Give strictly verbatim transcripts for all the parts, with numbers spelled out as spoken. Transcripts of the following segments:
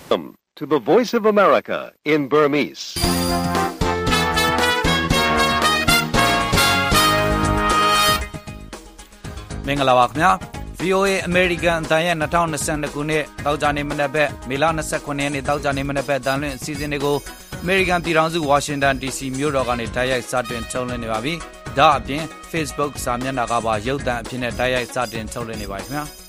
Welcome to the Voice of America in Burmese. မင်္ဂလာပါခင်ဗျာ ဗွီအိုအေ American အတန်ရဲ့၂၀၂၂ခုနှစ်တောက်ကြနေမနက်ဘက်မေလ၂၉ရက်နေ့တောက်ကြနေမနက်ဘက်တန်လွင့်အစီအစဉ်တွေကို American ပြည်ထောင်စု Washington ဒီ စီ မြို့တော်ကနေတိုက်ရိုက်စတင်ထုတ်လွှင့်နေပါပြီ။ဒါအပြင် Facebook စာမျက်နှာကပါရုပ်သံအဖြစ်နဲ့တိုက်ရိုက်စတင်ထုတ်လွှင့်နေပါခင်ဗျာ။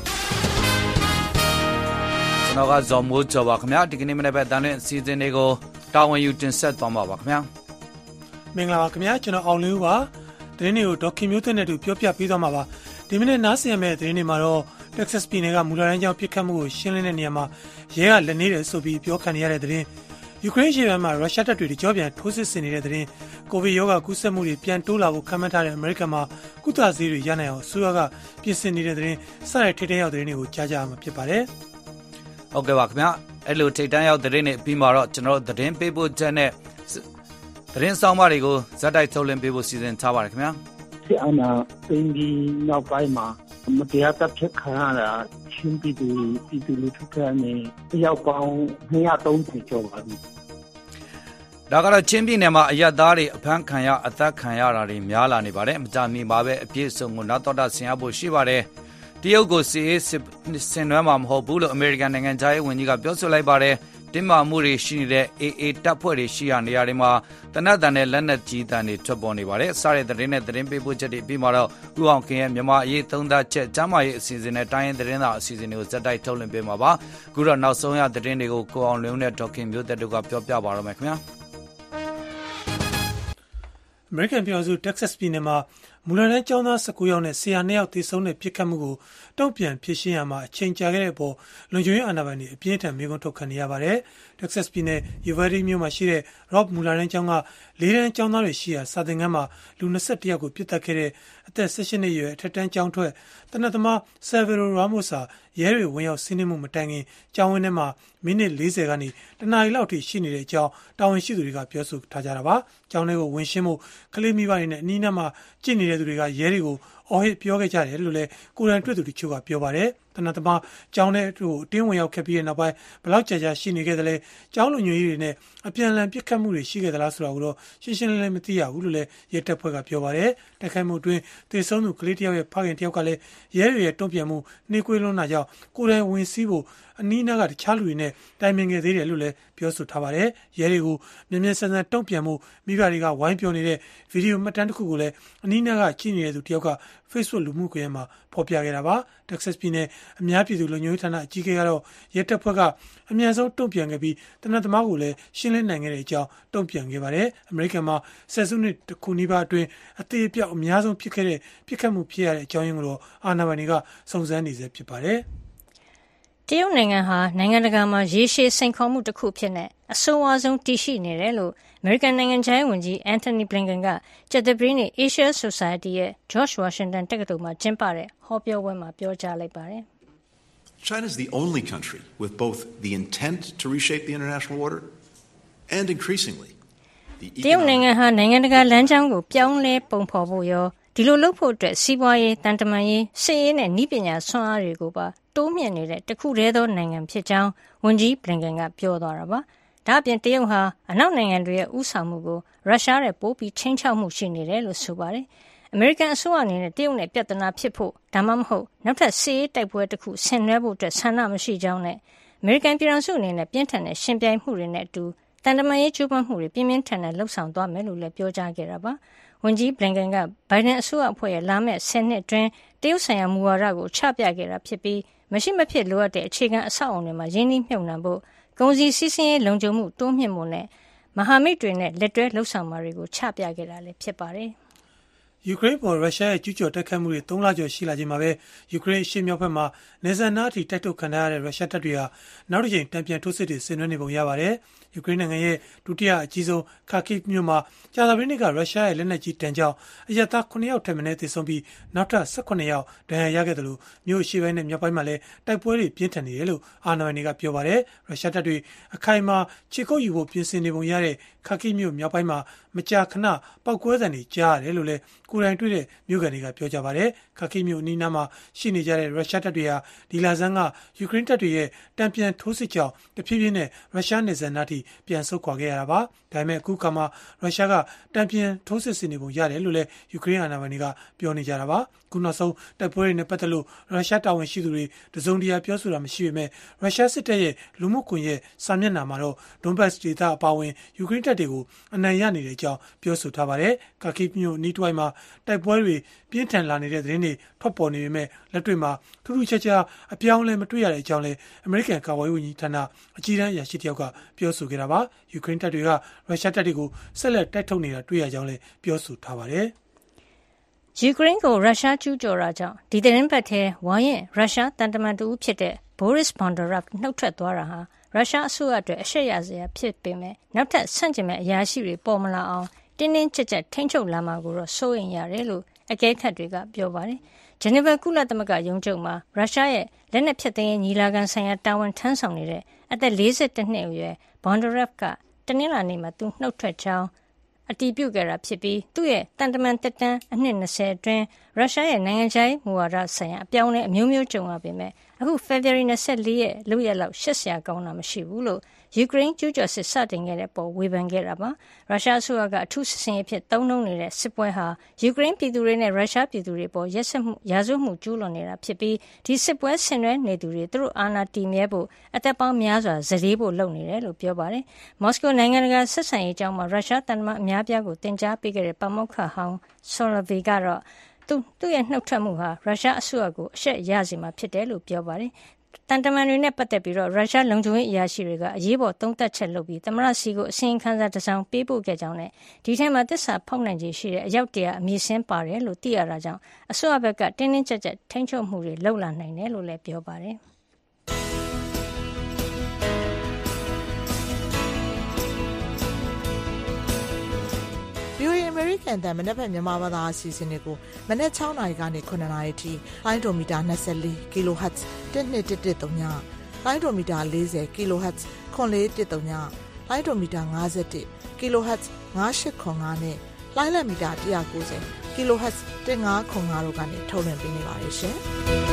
ကျွန်တော်ကဇော်မိုးကျော်ပါခင်ဗျာဒီကနေ့မနက်ဘက်တန်လွင့်အစီအစဉ်တွေကိုတာဝန်ယူတင်ဆက်သွားမှာပါခင်ဗျာ။မင်္ဂလာပါခင်ဗျာကျွန်တော်အောင်လေးဦးပါသတင်းတွေကိုဒေါက်ခင်မျိုးသွင်းတဲ့သူပြောပြပေးသွားမှာပါဒီမိနစ်နားဆင်ရမယ့်သတင်းတွေမှာတော့ Texas ပြည်နယ်ကမူလတန်းကျောင်းပစ်ခတ်မှုကိုရှင်းလင်းတဲ့နေရာမှာရဲကလက်နေတယ်ဆိုပြီးပြောခံရတဲ့သတင်းယူကရိန်းရှေ့ပိုင်းမှာရုရှားတပ်တွေကြောပြန်ထိုးစစ်ဆင်နေတဲ့သတင်းကိုဗစ်ရောဂါကူးစက်မှုတွေပြန်တိုးလာဖို့ခန့်မှန်းထားတဲ့အမေရိကန်မှာကုသဆေးတွေရနိုင်အောင်ဆိုရကပြင်ဆင်နေတဲ့သတင်းစတဲ့ထိပ်တန်းရောက်သတင်းတွေကိုကြားကြရမှာဖြစ်ပါတယ်ဟုတ်ကဲ့ပါခင်ဗျာအဲ့လိုထိပ်တန်းရောက်သတင်းတွေပြီးမှတော့ကျွန်တော်တို့သတင်းပေးဖို့ချက်နဲ့သတင်းဆောင်မတွေကိုဇက်တိုက်ထုတ်လင်းပေးဖို့စီစဉ်ထားပါတယ်ခင်ဗျာစစ်အာဏာသိမ်းပြီးနောက်ပိုင်းမှာမတရားတပ်ဖြတ်ခံရတာချင်းပြည်သူပြည်သူလူထုကနေတယောက်ပေါင်း၂၃၀ကျော်ပါပြီဒါကတော့ချင်းပြည်နယ်မှာအရက်သားတွေအဖမ်းခံရအသက်ခံရတာတွေများလာနေပါတယ်မကြမီမှာပဲအပြည့်အစုံကိုနောက်တော့ဆင်ရဖို့ရှိပါတယ်တရုတ်ကိုစီအေးဆင်နွှဲမှာမဟုတ်ဘူးလို့အမေရိကန်နိုင်ငံသားရေးဝန်ကြီးကပြောဆိုလိုက်ပါတယ်တင်းမာမှုတွေရှိနေတဲ့ အေအေ တပ်ဖွဲ့တွေရှိရနေရာတွေမှာတနက်တန်နဲ့လက်နက်ကြီးတန်တွေထွက်ပေါ်နေပါတယ်။စားတဲ့သတင်းနဲ့သတင်းပေးပို့ချက်တွေပြီးမှတော့ဦးအောင်ခင်ရဲ့မြန်မာအရေးသုံးသပ်ချက်ကျမ်းမာရေးအစီအစဉ်နဲ့တိုင်းရင်းသတင်းသာအစီအစဉ်တွေကိုဇက်တိုက်ထုတ်လွှင့်ပေးမှာပါ။အခုတော့နောက်ဆုံးရသတင်းတွေကိုကိုအောင်လင်းနဲ့ဒေါက်ခင်မျိုးသက်တို့ကပြောပြပါတော့မယ်ခင်ဗျာ။အမေရိကန်ပြည်ထောင်စု Texas ပြည်နယ်မှာမူလတန်းကျောင်းသား၁၉ယောက်နဲ့ဆရာ၂ယောက်သေဆုံးတဲ့ပြစ်ခတ်မှုကိုတုံ့ပြန်ဖြေရှင်းရမှာအချိန်ကြာခဲ့တဲ့အပေါ်လုံခြုံရေးအာဏာပိုင်တွေအပြင်းထန်မေးခွန်းထုတ်ခံနေရပါတယ်။ Texas ပြည်နယ် Uvalde မြို့မှာရှိတဲ့ Robb မူလတန်းကျောင်းကလေးတန်းကျောင်းသားတွေရှိရာစာသင်ခန်းမှာလူ၂၁ယောက်ကိုပြစ်တက်ခဲ့တဲ့အသက်၁၈နှစ်အရွယ်အထက်တန်းကျောင်းထွက်တနက်သမား Salvador Ramos ဟာရဲတွေဝင်ရောက်စီးနင်းမှုမတိုင်ခင်ကျောင်းဝင်းထဲမှာမိနစ်၄၀ကနေတနာရီလောက်ထိရှိနေတဲ့အကြောင်းတာဝန်ရှိသူတွေကပြောဆိုထားကြတာပါ။ကျောင်းထဲကိုဝင်ရှင်းဖို့ကလေးမိဘတွေနဲ့အနီးနားမှာကြည့်နေတဲ့သူတွေကရဲတွေကိုအော်ဟစ်ပြောခဲ့ကြတယ်လို့လည်းကိုယ်တိုင်တွေ့သူတချို့ကပြောပါတယ်။တနက်သမားကျောင်းထဲကိုအတင်းဝင်ရောက်ခဲ့ပြီးတဲ့နောက်ပိုင်းဘယ်လောက်ကြာကြာရှိနေခဲ့သလဲကျောင်းလူညွှန်ရေးတွေနဲ့အပြန်အလှန်ပြစ်ခတ်မှုတွေရှိခဲ့သလားဆိုတာကိုတော့ရှင်းရှင်းလင်းလင်းမသိရဘူးလို့လည်းရဲတပ်ဖွဲ့ကပြောပါတယ်။တိုက်ခိုက်မှုအတွင်းသေဆုံးသူကလေးတယောက်ရဲ့ဖခင်တယောက်ကလည်းရဲတွေရဲ့တုံ့ပြန်မှုနှေးကွေးလွန်းတာကြောင့်ကိုယ်တိုင်ဝင်စီးဖို့အနီးနားကတခြားလူတွေနဲ့တိုင်ပင်ခဲ့သေးတယ်လို့လည်းပြောဆိုထားပါတယ်။ရဲတွေကိုမြင်မြန်ဆန်ဆန်တုံ့ပြန်မှုမိဘတွေကဝိုင်းပြောနေတဲ့ဗီဒီယိုမှတ်တမ်းတစ်ခုကိုလည်းအနီးနားကကြည့်နေတဲ့သူတယောက်က Facebook လူမှုကွန်ရက်မှာဖော်ပြခဲ့တာပါ။ Texas ပြည်နယ်အများပြည်သူလုံခြုံရေးဌာနအကြီးအကဲကတော့ရဲတပ်ဖွဲ့ကအမြန်ဆုံးတုံ့ပြန်ခဲ့ပြီးတနက်သမားကိုလည်းရှင်းလင်းနိုင်ခဲ့တဲ့အကြောင်းတုံ့ပြန်ခဲ့ပါတယ်။အမေရိကန်မှာဆယ်စုနှစ်တစ်ခုနီးပါးအတွင်းအသေးအပြောက်အများဆုံးဖြစ်ခဲ့တဲ့ပြစ်ခတ်မှုဖြစ်ရတဲ့အကြောင်းရင်းကိုတော့အာဏာပိုင်တွေကစုံစမ်းနေဆဲဖြစ်ပါတယ်။တရုတ်နိုင်ငံဟာနိုင်ငံတကာမှာရေရှည်စိန်ခေါ်မှုတစ်ခုဖြစ်နေအဆိုးဝါးဆုံးတည်ရှိနေတယ်လို့အမေရိကန်နိုင်ငံခြားရေးဝန်ကြီး Antony Blinken ကကြာသပတေးနေ့ Asia Society ရဲ့ George Washington တက္ကသိုလ်မှာကျင်းပတဲ့ဟောပြောပွဲမှာပြောကြားလိုက်ပါတယ်။ China is the only country with both the intent to reshape the international order and increasingly the တရုတ်နိုင်ငံဟာနိုင်ငံတကာလမ်းကြောင်းကိုပြောင်းလဲပုံဖော်ဖို့ရောဒီလိုလုပ်ဖို့အတွက်စီးပွားရေးတန်တမာရေးစစ်ရေးနဲ့နည်းပညာဆွမ်းအားတွေကိုပါတိုးမြင့်နေတဲ့တခုတည်းသောနိုင်ငံဖြစ်ကြောင်းဝန်ကြီး Blinken ကပြောသွားတာပါ။ဒါ့အပြင်တရုတ်ဟာအနောက်နိုင်ငံတွေရဲ့ဥဆောင်မှုကိုရုရှားရဲ့ပိုပြီးချိန်ချောက်မှုရှိနေတယ်လို့ဆိုပါတယ်။အမေရိကန်အစိုးရအနေနဲ့တရုတ်နဲ့ပြဿနာဖြစ်ဖို့ဒါမှမဟုတ်နောက်ထပ်စစ်ရေးတိုက်ပွဲတစ်ခုဆင်နွှဲဖို့အတွက်ဆန္ဒမရှိကြောင်းနဲ့အမေရိကန်ပြည်ထောင်စုအနေနဲ့ပြင်းထန်တဲ့ရှင်ပြိုင်မှုတွေနဲ့အတူတန်တမာရေးကျူးပန်းမှုတွေပြင်းပြင်းထန်ထန်လှုပ်ဆောင်သွားမယ်လို့လည်းပြောကြားခဲ့တာပါ။ဝန်ကြီး Blinken ကဘိုင်ဒန်အစိုးရအဖွဲ့ရဲ့လာမယ့်ဆယ်နှစ်အတွင်းတရုတ်ဆိုင်ရာမူဝါဒကိုချပြခဲ့တာဖြစ်ပြီးမရှိမဖြစ်လိုအပ်တဲ့အခြေခံအဆောက်အုံတွေမှာရင်းနှီးမြှုပ်နှံဖို့ကုန်စည်စီးဆင်းရေးလုံခြုံမှုတိုးမြှင့်ဖို့နဲ့မဟာမိတ်တွေနဲ့လက်တွဲလှုပ်ဆောင်မှုတွေကိုချပြခဲ့တာလည်းဖြစ်ပါတယ်။ယူကရိန်းပေါ်ရုရှားရဲ့ကျူးကျော်တိုက်ခိုက်မှုတွေသုံးလကျော်ရှိလာချိန်မှာပဲယူကရိန်းအရှေ့မြောက်ဘက်မှာနေဇာနာအထိတိုက်ထုတ်ခံရတဲ့ရုရှားတပ်တွေဟာနောက်တစ်ချိန်တံပြန်ထိုးစစ်တွေဆင်နွှဲနေပုံရပါတယ်။ယူကရိန်းနိုင်ငံရဲ့ဒုတိယအကြီးဆုံးခါကိဗ်မြို့မှာကြာသပတေးနေ့ကရုရှားရဲ့လက်နက်ကြီးတန်ကြောင့်အရပ်သားခုနှစ်ယောက်ထက်မနည်းသေဆုံးပြီးနောက်ထပ်၁၈ယောက်ဒဏ်ရာရခဲ့တယ်လို့မြို့အရှေ့ပိုင်းနဲ့မြောက်ပိုင်းမှာလည်းတိုက်ပွဲတွေပြင်းထန်နေတယ်လို့အာဏာပိုင်တွေကပြောပါတယ်။ရုရှားတပ်တွေအခိုင်အမာခြေကုပ်ယူဖို့ပြင်ဆင်နေပုံရတဲ့ခါကိဗ်မြို့မြောက်ပိုင်းမှာမကြာခဏပောက်ကွဲသံတွေကြားရတယ်လို့လည်းကိုကိုယ်တိုင်တွေ့တဲ့မြို့ကန်တွေကပြောကြပါတယ်ခါခိမြို့အနီးနားမှာရှိနေကြတဲ့ရုရှားတပ်တွေဟာဒီလဆန်းကယူကရိန်းတပ်တွေရဲ့တံပြန်ထိုးစစ်ကြောင့်တဖြည်းဖြည်းနဲ့ရုရှားနယ်စပ်နားထိပြန်ဆုတ်ခွာခဲ့ရတာပါဒါပေမဲ့အခုခါမှာရုရှားကတံပြန်ထိုးစစ်ဆင်နေပုံရတယ်လို့လည်းယူကရိန်းအာဏာပိုင်တွေကပြောနေကြတာပါခုနောက်ဆုံးတိုက်ပွဲတွေနဲ့ပတ်သက်လို့ရုရှားတာဝန်ရှိသူတွေတစုံတရာပြောဆိုတာမရှိပေမဲ့ရုရှားစစ်တပ်ရဲ့လူမှုကွန်ရက်စာမျက်နှာမှာတော့ဒွန်ဘတ်ဒေသအပါအဝင်ယူကရိန်းတပ်တွေကိုအနိုင်ရနေတဲ့အကြောင်းပြောဆိုထားပါတယ်။ကာခိမြို့နီးတွိုင်းမှာတိုက်ပွဲတွေပြင်းထန်လာနေတဲ့သတင်းတွေထွက်ပေါ်နေပေမဲ့လက်တွေ့မှာထူးထူးခြားခြားအပြောင်းအလဲမတွေ့ရတဲ့အကြောင်းလည်းအမေရိကန်ကာကွယ်ရေးဝန်ကြီးဌာနအကြီးတန်းအရာရှိတယောက်ကပြောဆိုခဲ့တာပါ။ယူကရိန်းတပ်တွေကရုရှားတပ်တွေကိုဆက်လက်တိုက်ထုတ်နေတာတွေ့ရကြောင်းလည်းပြောဆိုထားပါတယ်။ယူကရိန်းကိုရုရှားကျူးကျော်တာကြောင့်ဒီသတင်းပတ်ထဲဝါရင်ရုရှားတန်တမန်တူဖြစ်တဲ့ Boris Bondarev နှုတ်ထွက်သွားတာဟာရုရှားအစိုးရအတွက်အရှက်ရစရာဖြစ်ပေမဲ့နောက်ထပ်ဆန့်ကျင်မဲ့အရာရှိတွေပေါ်မလာအောင်တင်းတင်းကြပ်ကြပ်ထိန်းချုပ်လာမှာကိုတော့စိုးရိမ်ရတယ်လို့အကဲခတ်တွေကပြောပါတယ်။ဂျနီဗာကုလသမဂ္ဂရုံးချုပ်မှာရုရှားရဲ့လက်နက်ဖြတ်သိမ်းရေးညီလာခံဆိုင်ရာတာဝန်ထမ်းဆောင်နေတဲ့အသက်လေးสิบเอ็ดနှစ်အရွယ် Bondarev ကတနင်္လာနေ့မှာသူနှုတ်ထွက်ကြောင်းအတည်ပြုခဲ့တာဖြစ်ပြီးသူ့ရဲ့တန်တမန်တက်တန်းအနှစ်20အတွင်းရုရှားရဲ့နိုင်ငံခြားရေးမူဝါဒဆိုင်ရာအပြောင်းအလဲအမျိုးမျိုးကြုံရပေမဲ့အခု ဖေဖော်ဝါရီလtwenty-fourရက်လောက်ရက်လောက်ရှက်စရာကောင်းတာမရှိဘူးလို့ယူကရိန်းကျူးကျော်စစ်စတင်ခဲ့တဲ့ပေါ်ဝေဖန်ခဲ့တာပါရုရှားအစိုးရကအထူးစစ်စင်ရေးဖြစ်သုံးနှုန်းနေတဲ့စစ်ပွဲဟာယူကရိန်းပြည်သူတွေနဲ့ရုရှားပြည်သူတွေပေါ်ရက်စက်မှုရာဇဝတ်မှုကျူးလွန်နေတာဖြစ်ပြီးဒီစစ်ပွဲဆင်နွှဲနေသူတွေသူတို့အာဏာတည်မြဲဖို့အသက်ပေါင်းများစွာဇရေဖို့လုပ်နေတယ်လို့ပြောပါတယ်မော်စကိုနိုင်ငံတကာဆက်ဆံရေးအကြောင်းမှာရုရှားတန်တမန်အများပြားကိုတင်ကြားပေးခဲ့တဲ့ပါမောက္ခဟောင်းဆော်လဗီကတော့သူသူ့ရဲ့နှုတ်ထွက်မှုဟာရုရှားအစိုးရကိုအရှက်ရစေမှာဖြစ်တယ်လို့ပြောပါတယ်တန်တမန်တွေနဲ့ပတ်သက်ပြီးတော့ရုရှားလုံခြုံရေးအရာရှိတွေကအရေးပေါ်သုံးသပ်ချက်လုပ်ပြီးသမ္မတစီကိုအစီရင်ခံစာတစ်စောင်ပေးပို့ခဲ့ကြောင်းနဲ့ဒီထဲမှာသစ္စာဖောက်နိုင်ခြေရှိတဲ့အယောက်တရာအမည်စင်းပါတယ်လို့သိရတာကြောင့်အစိုးရဘက်ကတင်းတင်းကြပ်ကြပ်ထိန်းချုပ်မှုတွေလုပ်လာနိုင်တယ်လို့လည်းပြောပါတယ်အမေရိကန်တန်မနက်ဖြန်မြန်မာဘာသာအစီအစဉ်တွေကိုမနက်sixနာရီကနေnineနာရီထိလိုင်းဒိုမီတာtwenty-four ကီလိုဟတ်ဇ်twelve one one threeလိုင်းဒိုမီတာfortyကီလိုဟတ်ဇ်four four one zeroလိုင်းဒိုမီတာfifty-oneကီလိုဟတ်ဇ်five eight zero fiveနဲ့လိုင်းလက်မီတာone ninetyကီလိုဟတ်ဇ်fifteen zero fiveတို့ကနေထုတ်လွှင့်ပေးနေပါတယ်ရှင်။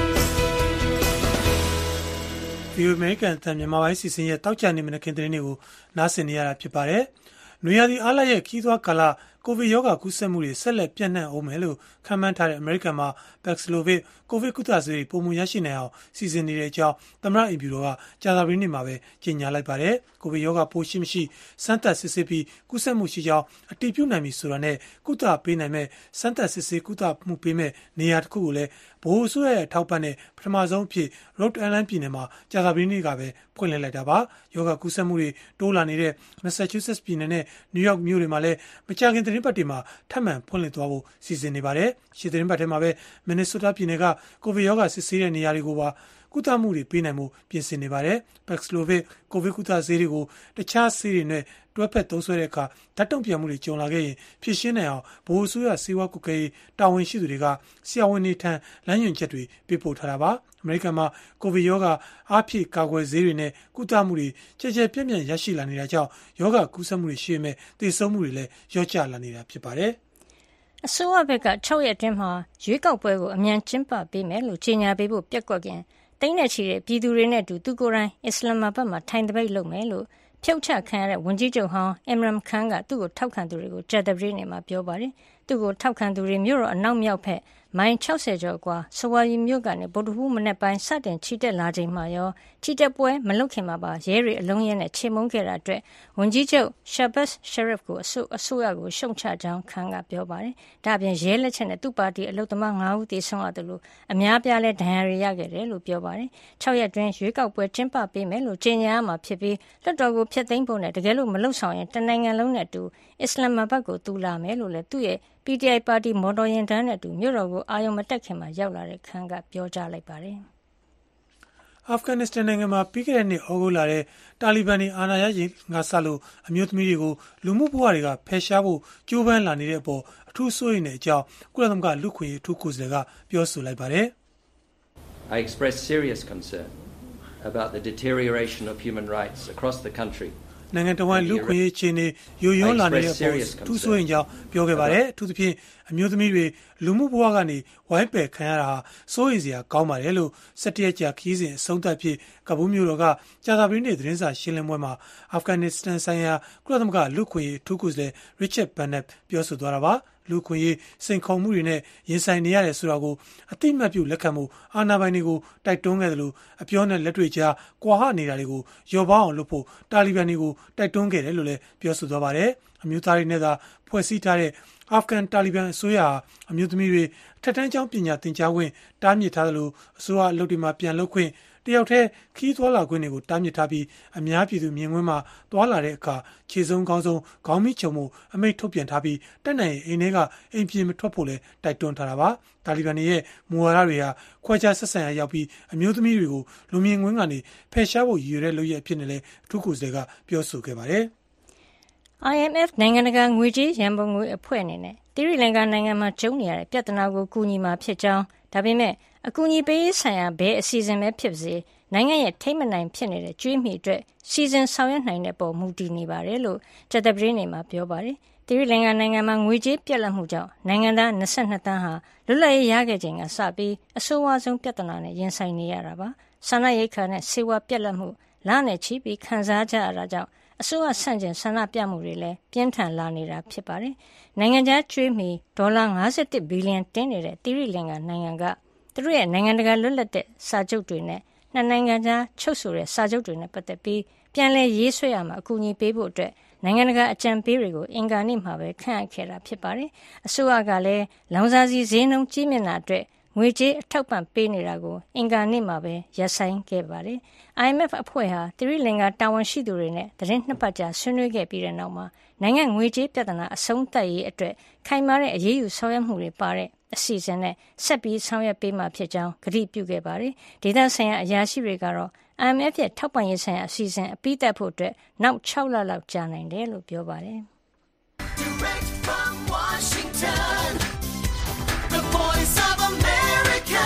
The American တန်မြန်မာပိုင်းစီစဉ်ရဲ့တောက်ချန်နေမနခင်သတင်းတွေကိုနားဆင်နေရတာဖြစ်ပါတယ်။နွေရာသီအားလပ်ရဲ့ခီးသွွားကာလကိုဗစ်ရောဂါကူးစက်မှုတွေဆက်လက်ပြန့်နှံ့အောင်မယ်လို့ခန့်မှန်းထားတဲ့အမေရိကန်မှာ Paxlovid ကိုဗစ်ကုသဆေးတွေပုံမှန်ရရှိနိုင်အောင်စီစဉ်နေတဲ့အကြောင်းသမ္မတအိမ်ဖြူတော်ကကြာသပတေးနေ့မှာပဲကြေညာလိုက်ပါတယ်။ကိုဗစ်ရောဂါပိုးရှိမရှိစမ်းသပ်စစ်ဆေးပြီးကူးစက်မှုရှိကြောင်းအတည်ပြုနိုင်ပြီဆိုတာနဲ့ကုသပေးနိုင်မဲ့စမ်းသပ်စစ်ဆေးကုသမှုပေးမဲ့နေရာတစ်ခုကိုလည်းဘိုးအစိုးရရဲ့ထောက်ပံ့တဲ့ပထမဆုံးအဖြစ် Rhode Island ပြည်နယ်မှာကြာသပတေးနေ့ကပဲဖွင့်လှစ်လိုက်တာပါ။ယောဂကူးစက်မှုတွေတိုးလာနေတဲ့ Massachusetts ပြည်နယ်နဲ့ New York မြို့တွေမှာလည်းမကြာခင်သတင်းပတ်တွေမှာထပ်မံဖွင့်လှစ်သွားဖို့စီစဉ်နေပါတယ်။ရှေ့သတင်းပတ်ထဲမှာပဲ Minnesota ပြည်နယ်ကကိုဗစ်ရောဂါစစ်ဆေးတဲ့နေရာတွေကိုပါကုသမှုတွေပေးနိုင်မှုပြင်ဆင်နေပါတယ်။ Paxlovid ကိုဗစ်ကုသဆေးတွေကိုတခြားဆေးတွေနဲ့တွဲဖက်သုံးစွဲတဲ့အခါဓာတ်တုံ့ပြန်မှုတွေကြုံလာခဲ့ရင်ဖြည့်ရှင်းနိုင်အောင်ဗဟိုအစိုးရဆေးဝါးကုကဲရေးတာဝန်ရှိသူတွေကဆရာဝန်တွေထံလမ်းညွှန်ချက်တွေပေးပို့ထားတာပါ။အမေရိကန်မှာကိုဗစ်ရောဂါအားဖြည့်ကာကွယ်ဆေးတွေနဲ့ကုသမှုတွေကြည်ကြဲပြန့်ပြန့်ရရှိလာနေတာကြောင့်ရောဂါကူးစက်မှုတွေရှိပေမဲ့သေဆုံးမှုတွေလည်းလျော့ကျလာနေတာဖြစ်ပါတယ်။အစိုးရဘက်ကsixရက်အတွင်းမှာရွေးကောက်ပွဲကိုအမြန်ကျင်းပပေးမယ်လို့ကြေညာပေးဖို့ပြက်ကွက်ခင်တိတ်နဲ့ချီတဲ့ပြည်သူတွေနဲ့အတူသူကိုယ်တိုင်အစ္စလာမာဘတ်မှာထိုင်တပိတ်လုပ်မယ်လို့ဖြုတ်ချခံရတဲ့ဝန်ကြီးချုပ်ဟောင်း Imran Khan ကသူ့ကိုထောက်ခံသူတွေကိုကြာသပတေးနေ့မှာပြောပါတယ်။သူ့ကိုထောက်ခံသူတွေမြို့တော်အနောက်မြောက်ဘက်မိုင်sixtyကျော်ကွာစဝါရီမြို့ကနေဗုဒ္ဓဟူးမနေ့ပိုင်းစတင်ချီတက်လာချိန်မှာရောချီတက်ပွဲမလုပ်ခင်မှာပါရဲတွေအလုံးရဲနဲ့ချေမှုန်းခဲ့တာအတွက်ဝန်ကြီးချုပ် Shahbaz Sharif ကိုအစိုးအစိုးရကိုရှုံချကြောင်းခန်းကပြောပါတယ်။ဒါ့အပြင်ရဲလက်ချက်နဲ့သူ့ပါတီအလုပ်သမားfiveဦးသေဆုံးရတယ်လို့အများပြားလဲဒဏ်ရာတွေရခဲ့တယ်လို့ပြောပါတယ်။sixရက်တွင်ရွေးကောက်ပွဲကျင်းပပေးမယ်လို့ကြေညာရမှာဖြစ်ပြီးလွှတ်တော်ကိုဖျက်သိမ်းဖို့နဲ့တကယ်လို့မလုပ်ဆောင်ရင်တနိုင်ငံလုံးနဲ့အတူအစ္စလာမာဘတ်ကိုတူလာမယ်လို့လည်းသူ့ရဲ့ P T I ပါတီမော်တော်ယာဉ်တန်းနဲ့အတူမြို့တော်ကိုအာရုံမတက်ခင်မှာရောက်လာတဲ့ခန်းကပြောကြားလိုက်ပါတယ်။အာဖဂန်နစ္စတန်နိုင်ငံမှာပြီးခဲ့တဲ့နှစ်ဩဂုတ်လထဲတာလီဘန်တွေအာဏာရရင်ငါဆလို့အမျိုးသမီးတွေကိုလူမှုဘဝတွေကဖယ်ရှားဖို့ကြိုးပမ်းလာနေတဲ့အပေါ်အထူးစိုးရိမ်တဲ့အကြောင်းကုလသမဂ္ဂလူ့ခွင့်ရေးအထူးကိုယ်စားလှယ်ကပြောဆိုလိုက်ပါတယ်။ I express serious concern about the deterioration of human rights across the country. နိုင်ငံတော်ဝန်လူခွင့်ရေးအခြေအနေယိုယွန်းလာနေတဲ့ပုံထူးဆိုရင်ကြောင့်ပြောခဲ့ပါတယ်အထူးသဖြင့်အမျိုးသမီးတွေလူမှုဘဝကနေဝိုင်းပယ်ခံရတာဟာစိုးရိမ်စရာကောင်းပါတယ်လို့၁၁ရက်ကြာခီးစဉ်အဆုံးသတ်ဖြစ်ကဘူးမြို့တော်ကကြာသပတေးနေ့သတင်းစာရှင်းလင်းပွဲမှာအာဖဂန်နစ္စတန်ဆိုင်ရာကုလသမဂ္ဂလူ့ခွင့်ရေးထူးကိုယ်စားလှယ်ရစ်ချက်ဘန်နက်ပြောဆိုသွားတာပါလူခွင့်ရေးစိန်ခေါ်မှုတွေနဲ့ရင်ဆိုင်နေရတယ်ဆိုတာကိုအတိအမှတ်ပြုလက်ခံမှုအာဏာပိုင်တွေကိုတိုက်တွန်းခဲ့တယ်လို့အပြောနဲ့လက်တွေ့ကြားကွာဟနေတာတွေကိုရောပေါင်းအောင်လုပ်ဖို့တာလီဘန်တွေကိုတိုက်တွန်းခဲ့တယ်လို့လည်းပြောဆိုသွားပါတယ်အမျိုးသားတွေနဲ့သာဖွဲ့စည်းထားတဲ့အာဖဂန်တာလီဘန်အစိုးရဟာအမျိုးသမီးတွေထက်တန်းကျောင်းပညာသင်ကြားခွင့်တားမြစ်ထားတယ်လို့အစိုးရအလုပ်တွေမှာပြန်လုပ်ခွင့်တယောက်တည်းခီးသွွာလာခွင့်တွေကိုတားမြစ်ထားပြီးအများပြည်သူမြင်ကွင်းမှာတွာလာတဲ့အခါခြေစုံကောင်းဆုံးခေါင်းမိချုံမှုအမိန့်ထုတ်ပြန်ထားပြီးတက်နိုင်အိမ်ထဲကအိမ်ပြင်မထွက်ဖို့လည်းတိုက်တွန်းထားတာပါတာလီဘန်ရဲ့မူဝါဒတွေဟာခွဲခြားဆက်ဆံရရောက်ပြီးအမျိုးသမီးတွေကိုလူမြင်ကွင်းကနေဖယ်ရှားဖို့ရည်ရွယ်တဲ့လုပ်ရအဖြစ်နဲ့လည်းအထူးကိုယ်စားလှယ်ကပြောဆိုခဲ့ပါတယ် I M F နိုင်ငံတကာငွေကြေးရန်ပုံငွေအဖွဲ့အနေနဲ့သီရိလင်္ကာနိုင်ငံမှာကျုံနေရတဲ့ပြဿနာကိုကူညီမှာဖြစ်ကြောင်းဒါပေမဲ့အကူအညီပေးရေးဆိုင်ရာဘယ်အစီအစဉ်ပဲဖြစ်စေနိုင်ငံရဲ့ထိမ့်မနိုင်ဖြစ်နေတဲ့ကျွေးမြီအတွက်စီစဉ်ဆောင်ရွက်နိုင်တဲ့ပေါ်မူတည်နေပါတယ်လို့ကြာသပတေးနေ့မှာပြောပါတယ်သီရိလင်္ကာနိုင်ငံမှာငွေကြေးပြတ်လတ်မှုကြောင့်နိုင်ငံသား၂၂တန်းဟာလွတ်လပ်ရေးရခဲ့ချိန်ကစပြီးအဆိုးဝါးဆုံးပြဿနာနဲ့ရင်ဆိုင်နေရတာပါဆန္ဒရိတ်ခါနဲ့ဆေးဝါးပြတ်လတ်မှုလနဲ့ချီပြီးခံစားကြရတာကြောင့်အစိုးရဆန့်ကျင်ဆန္ဒပြမှုတွေလည်းပြင်းထန်လာနေတာဖြစ်ပါတယ်။နိုင်ငံခြားကျွေးမြီဒေါ်လာ၅၁ဘီလီယံတင်းနေတဲ့သီရိလင်္ကာနိုင်ငံကသူတို့ရဲ့နိုင်ငံတကာလွတ်လပ်တဲ့စာချုပ်တွေနဲ့နှစ်နိုင်ငံကြားချုပ်ဆိုတဲ့စာချုပ်တွေနဲ့ပတ်သက်ပြီးပြန်လည်ရေးဆွဲရမှာအကူအညီပေးဖို့အတွက်နိုင်ငံတကာအကြံပေးတွေကိုအင်ကာနေ့မှာပဲခန့်အပ်ခဲ့တာဖြစ်ပါတယ်။အစိုးရကလည်းလောင်စာဆီဈေးနှုန်းကြီးမြင့်တာအတွက်ငွေကြေးအထောက်ပံ့ပေးနေတာကိုအင်ကာနေ့မှာပဲရပ်ဆိုင်းခဲ့ပါတယ်။ I M F အဖွဲ့ဟာသီရိလင်္ကာတာဝန်ရှိသူတွေနဲ့သတင်းနှစ်ပတ်ကြာဆွေးနွေးခဲ့ပြီးတဲ့နောက်မှာနိုင်ငံငွေကြေးပြဿနာအဆုံးသတ်ရေးအတွက်ခိုင်မာတဲ့အရေးယူဆောင်ရွက်မှုတွေပါတဲ့အစီအစဉ်နဲ့ဆက်ပြီးဆောင်ရွက်ပေးမှာဖြစ်ကြောင်းကတိပြုခဲ့ပါတယ်။ဒေသဆိုင်ရာအရာရှိတွေကတော့ I M F ရဲ့ထောက်ပံ့ရေးဆိုင်ရာအစီအစဉ်အပြီးသတ်ဖို့အတွက်နောက်၆လလောက်ကြာနိုင်တယ်လို့ပြောပါတယ်။ Direct from Washington, the voice of America,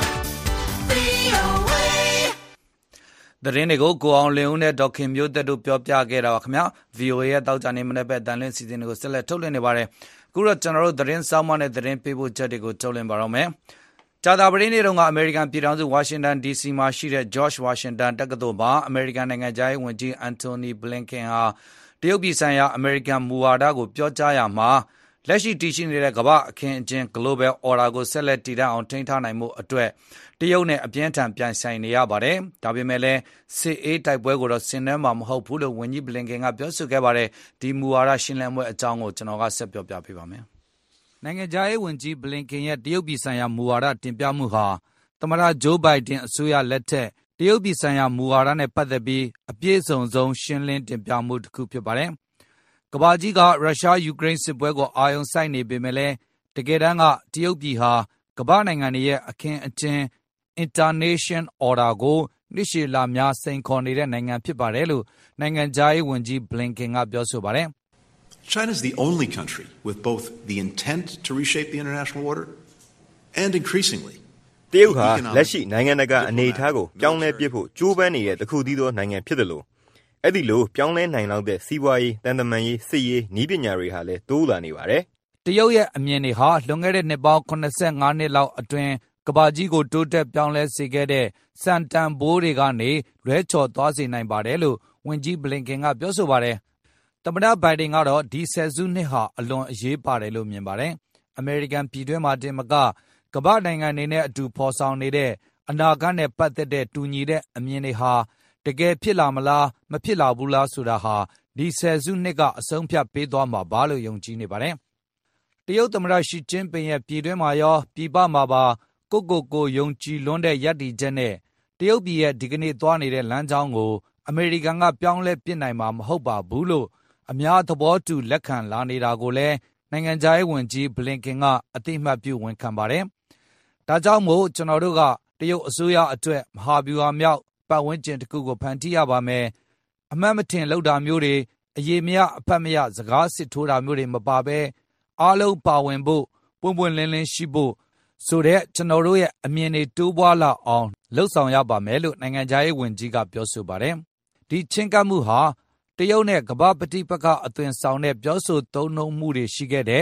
V O A သတင်းတွေကိုကိုအောင်လင်းဦးနဲ့ဒေါက်ခင်မျိုးသက်တို့ပြောပြခဲ့တာပါခင်ဗျာ V O A ရဲ့တောက်ကြနေမနေ့ပဲတန်လင်းစီစဉ်တွေကိုဆက်လက်ထုတ်လွှင့်နေပါတယ်အခုတော့ကျွန်တော်တို့သတင်းစောင်းမနဲ့သတင်းပေးပို့ချက်တွေကိုထုတ်လွှင့်ပါတော့မယ်ကြာသပတေးနေ့တုန်းကအမေရိကန်ပြည်ထောင်စုဝါရှင်တန် ဒီစီ မှာရှိတဲ့ George Washington တက္ကသိုလ်မှာအမေရိကန်နိုင်ငံခြားရေးဝန်ကြီးအန်တိုနီဘလင်ကန်ဟာတရုတ်ပြည်ဆိုင်ရာအမေရိကန်မူဝါဒကိုပြောကြားရာမှာလက်ရှိတည်ရှိနေတဲ့ကမ္ဘာအခင်းအကျင်း Global Order ကိုဆက်လက်တည်တံ့အောင်ထိန်းထားနိုင်မှုအတွက်တရုတ်နဲ့အပြင်းထန်ပြိုင်ဆိုင်နေရပါတယ်။ဒါပေမဲ့လည်းစစ်အေးတိုက်ပွဲကိုတော့ဆင်နွှဲမှာမဟုတ်ဘူးလို့ဝန်ကြီးဘလင်ကန်ကပြောဆိုခဲ့ပါတယ်။ဒီမူဝါဒရှင်းလင်းပွဲအကြောင်းကိုကျွန်တော်ကဆက်ပြောပြပေးပါမယ်။နိုင်ငံခြားရေးဝန်ကြီးဘလင်ကန်ရဲ့တရုတ်ပြည်ဆိုင်ရာမူဝါဒတင်ပြမှုဟာသမ္မတဂျိုးဘိုင်ဒန်အစိုးရလက်ထက်တရုတ်ပြည်ဆိုင်ရာမူဝါဒနဲ့ပတ်သက်ပြီးအပြည့်အစုံဆုံးရှင်းလင်းတင်ပြမှုတစ်ခုဖြစ်ပါတယ်။ကမ္ဘာကြီးကရုရှားယူကရိန်းစစ်ပွဲကိုအာရုံစိုက်နေပေမဲ့လည်းတကယ်တမ်းကတရုတ်ပြည်ဟာကမ္ဘာနိုင်ငံတွေရဲ့အခင်းအကျင်း International Order ကိုနှစ်ရှည်လများစိန်ခေါ်နေတဲ့နိုင်ငံဖြစ်ပါတယ်လို့နိုင်ငံခြားရေးဝန်ကြီးဘလင်ကန်ကပြောဆိုပါတယ်။ China is the only country with both the intent to reshape the international order and increasingly တရုတ်ဟာလက်ရှိနိုင်ငံတကာအနေအထားကိုပြောင်းလဲပစ်ဖို့ကြိုးပမ်းနေတဲ့တခုတည်းသောနိုင်ငံဖြစ်တယ်လို့အဲ့ဒီလိုပြောင်းလဲနိုင်လောက်တဲ့စီးပွားရေးတန်တမာရေးစစ်ရေးနည်းပညာတွေဟာလည်းတိုးလာနေပါတယ်။တရုတ်ရဲ့အမြင်တွေဟာလွန်ခဲ့တဲ့နှစ်ပေါင်း၇၅နှစ်လောက်အတွင်းကမ္ဘာကြီးကိုတိုးတက်ပြောင်းလဲစေခဲ့တဲ့စံတန်ဘိုးတွေကနေလွဲချော်သွားစေနိုင်ပါတယ်လို့ဝန်ကြီးဘလင်ကန်ကပြောဆိုပါတယ်။သမ္မတဘိုင်ဒန်ကတော့ဒီဆယ်စုနှစ်ဟာအလွန်အရေးပါတယ်လို့မြင်ပါတယ်။အမေရိကန်ပြည်တွင်းမှာတင်မကကမ္ဘာနိုင်ငံတွေနဲ့အတူဖော်ဆောင်နေတဲ့အနာဂတ်နဲ့ပတ်သက်တဲ့တူညီတဲ့အမြင်တွေဟာတကယ်ဖြစ်လာမလားမဖြစ်လာဘူးလားဆိုတာဟာဒီဆယ်စုနှစ်ကအဆုံးဖြတ်ပေးသွားမှာပါလို့ယုံကြည်နေပါတယ်။တရုတ်သမ္မတရှီကျင်းပင်ရဲ့ပြည်တွင်းမှာရောပြည်ပမှာပါကိုကိုကိုယုံကြည်လွန်းတဲ့ယက်တီချက်နဲ့တရုတ်ပြည်ရဲ့ဒီကနေ့သွားနေတဲ့လမ်းကြောင်းကိုအမေရိကန်ကပြောင်းလဲပစ်နိုင်မှာမဟုတ်ပါဘူးလို့အများသဘောတူလက်ခံလာနေတာကိုလည်းနိုင်ငံခြားရေးဝန်ကြီးဘလင်ကန်ကအသိအမှတ်ပြုဝန်ခံပါတယ်။ဒါကြောင့်မို့ကျွန်တော်တို့ကတရုတ်အစိုးရအတွက်မဟာဗျူဟာမြောက်ပတ်ဝန်းကျင်တစ်ခုကိုဖန်တီးရပါမယ်။အမှတ်မထင်လောက်တာမျိုးတွေအရေးမရအဖက်မရစကားစစ်ထိုးတာမျိုးတွေမပါဘဲအားလုံးပါဝင်ဖို့ပွင့်ပွင့်လင်းလင်းရှိဖို့ဆိုတဲ့ကျွန်တော်တို့ရဲ့အမြင်တွေတိုးပွားလာအောင်လှုပ်ဆောင်ရပါမယ်လို့နိုင်ငံခြားရေးဝန်ကြီးကပြောဆိုပါတယ်။ဒီချင်းကပ်မှုဟာတရုတ်နဲ့ကမ္ဘာပဋိပက္ခအသွင်ဆောင်တဲ့ပြောဆိုသုံးနှုန်းမှုတွေရှိခဲ့တဲ့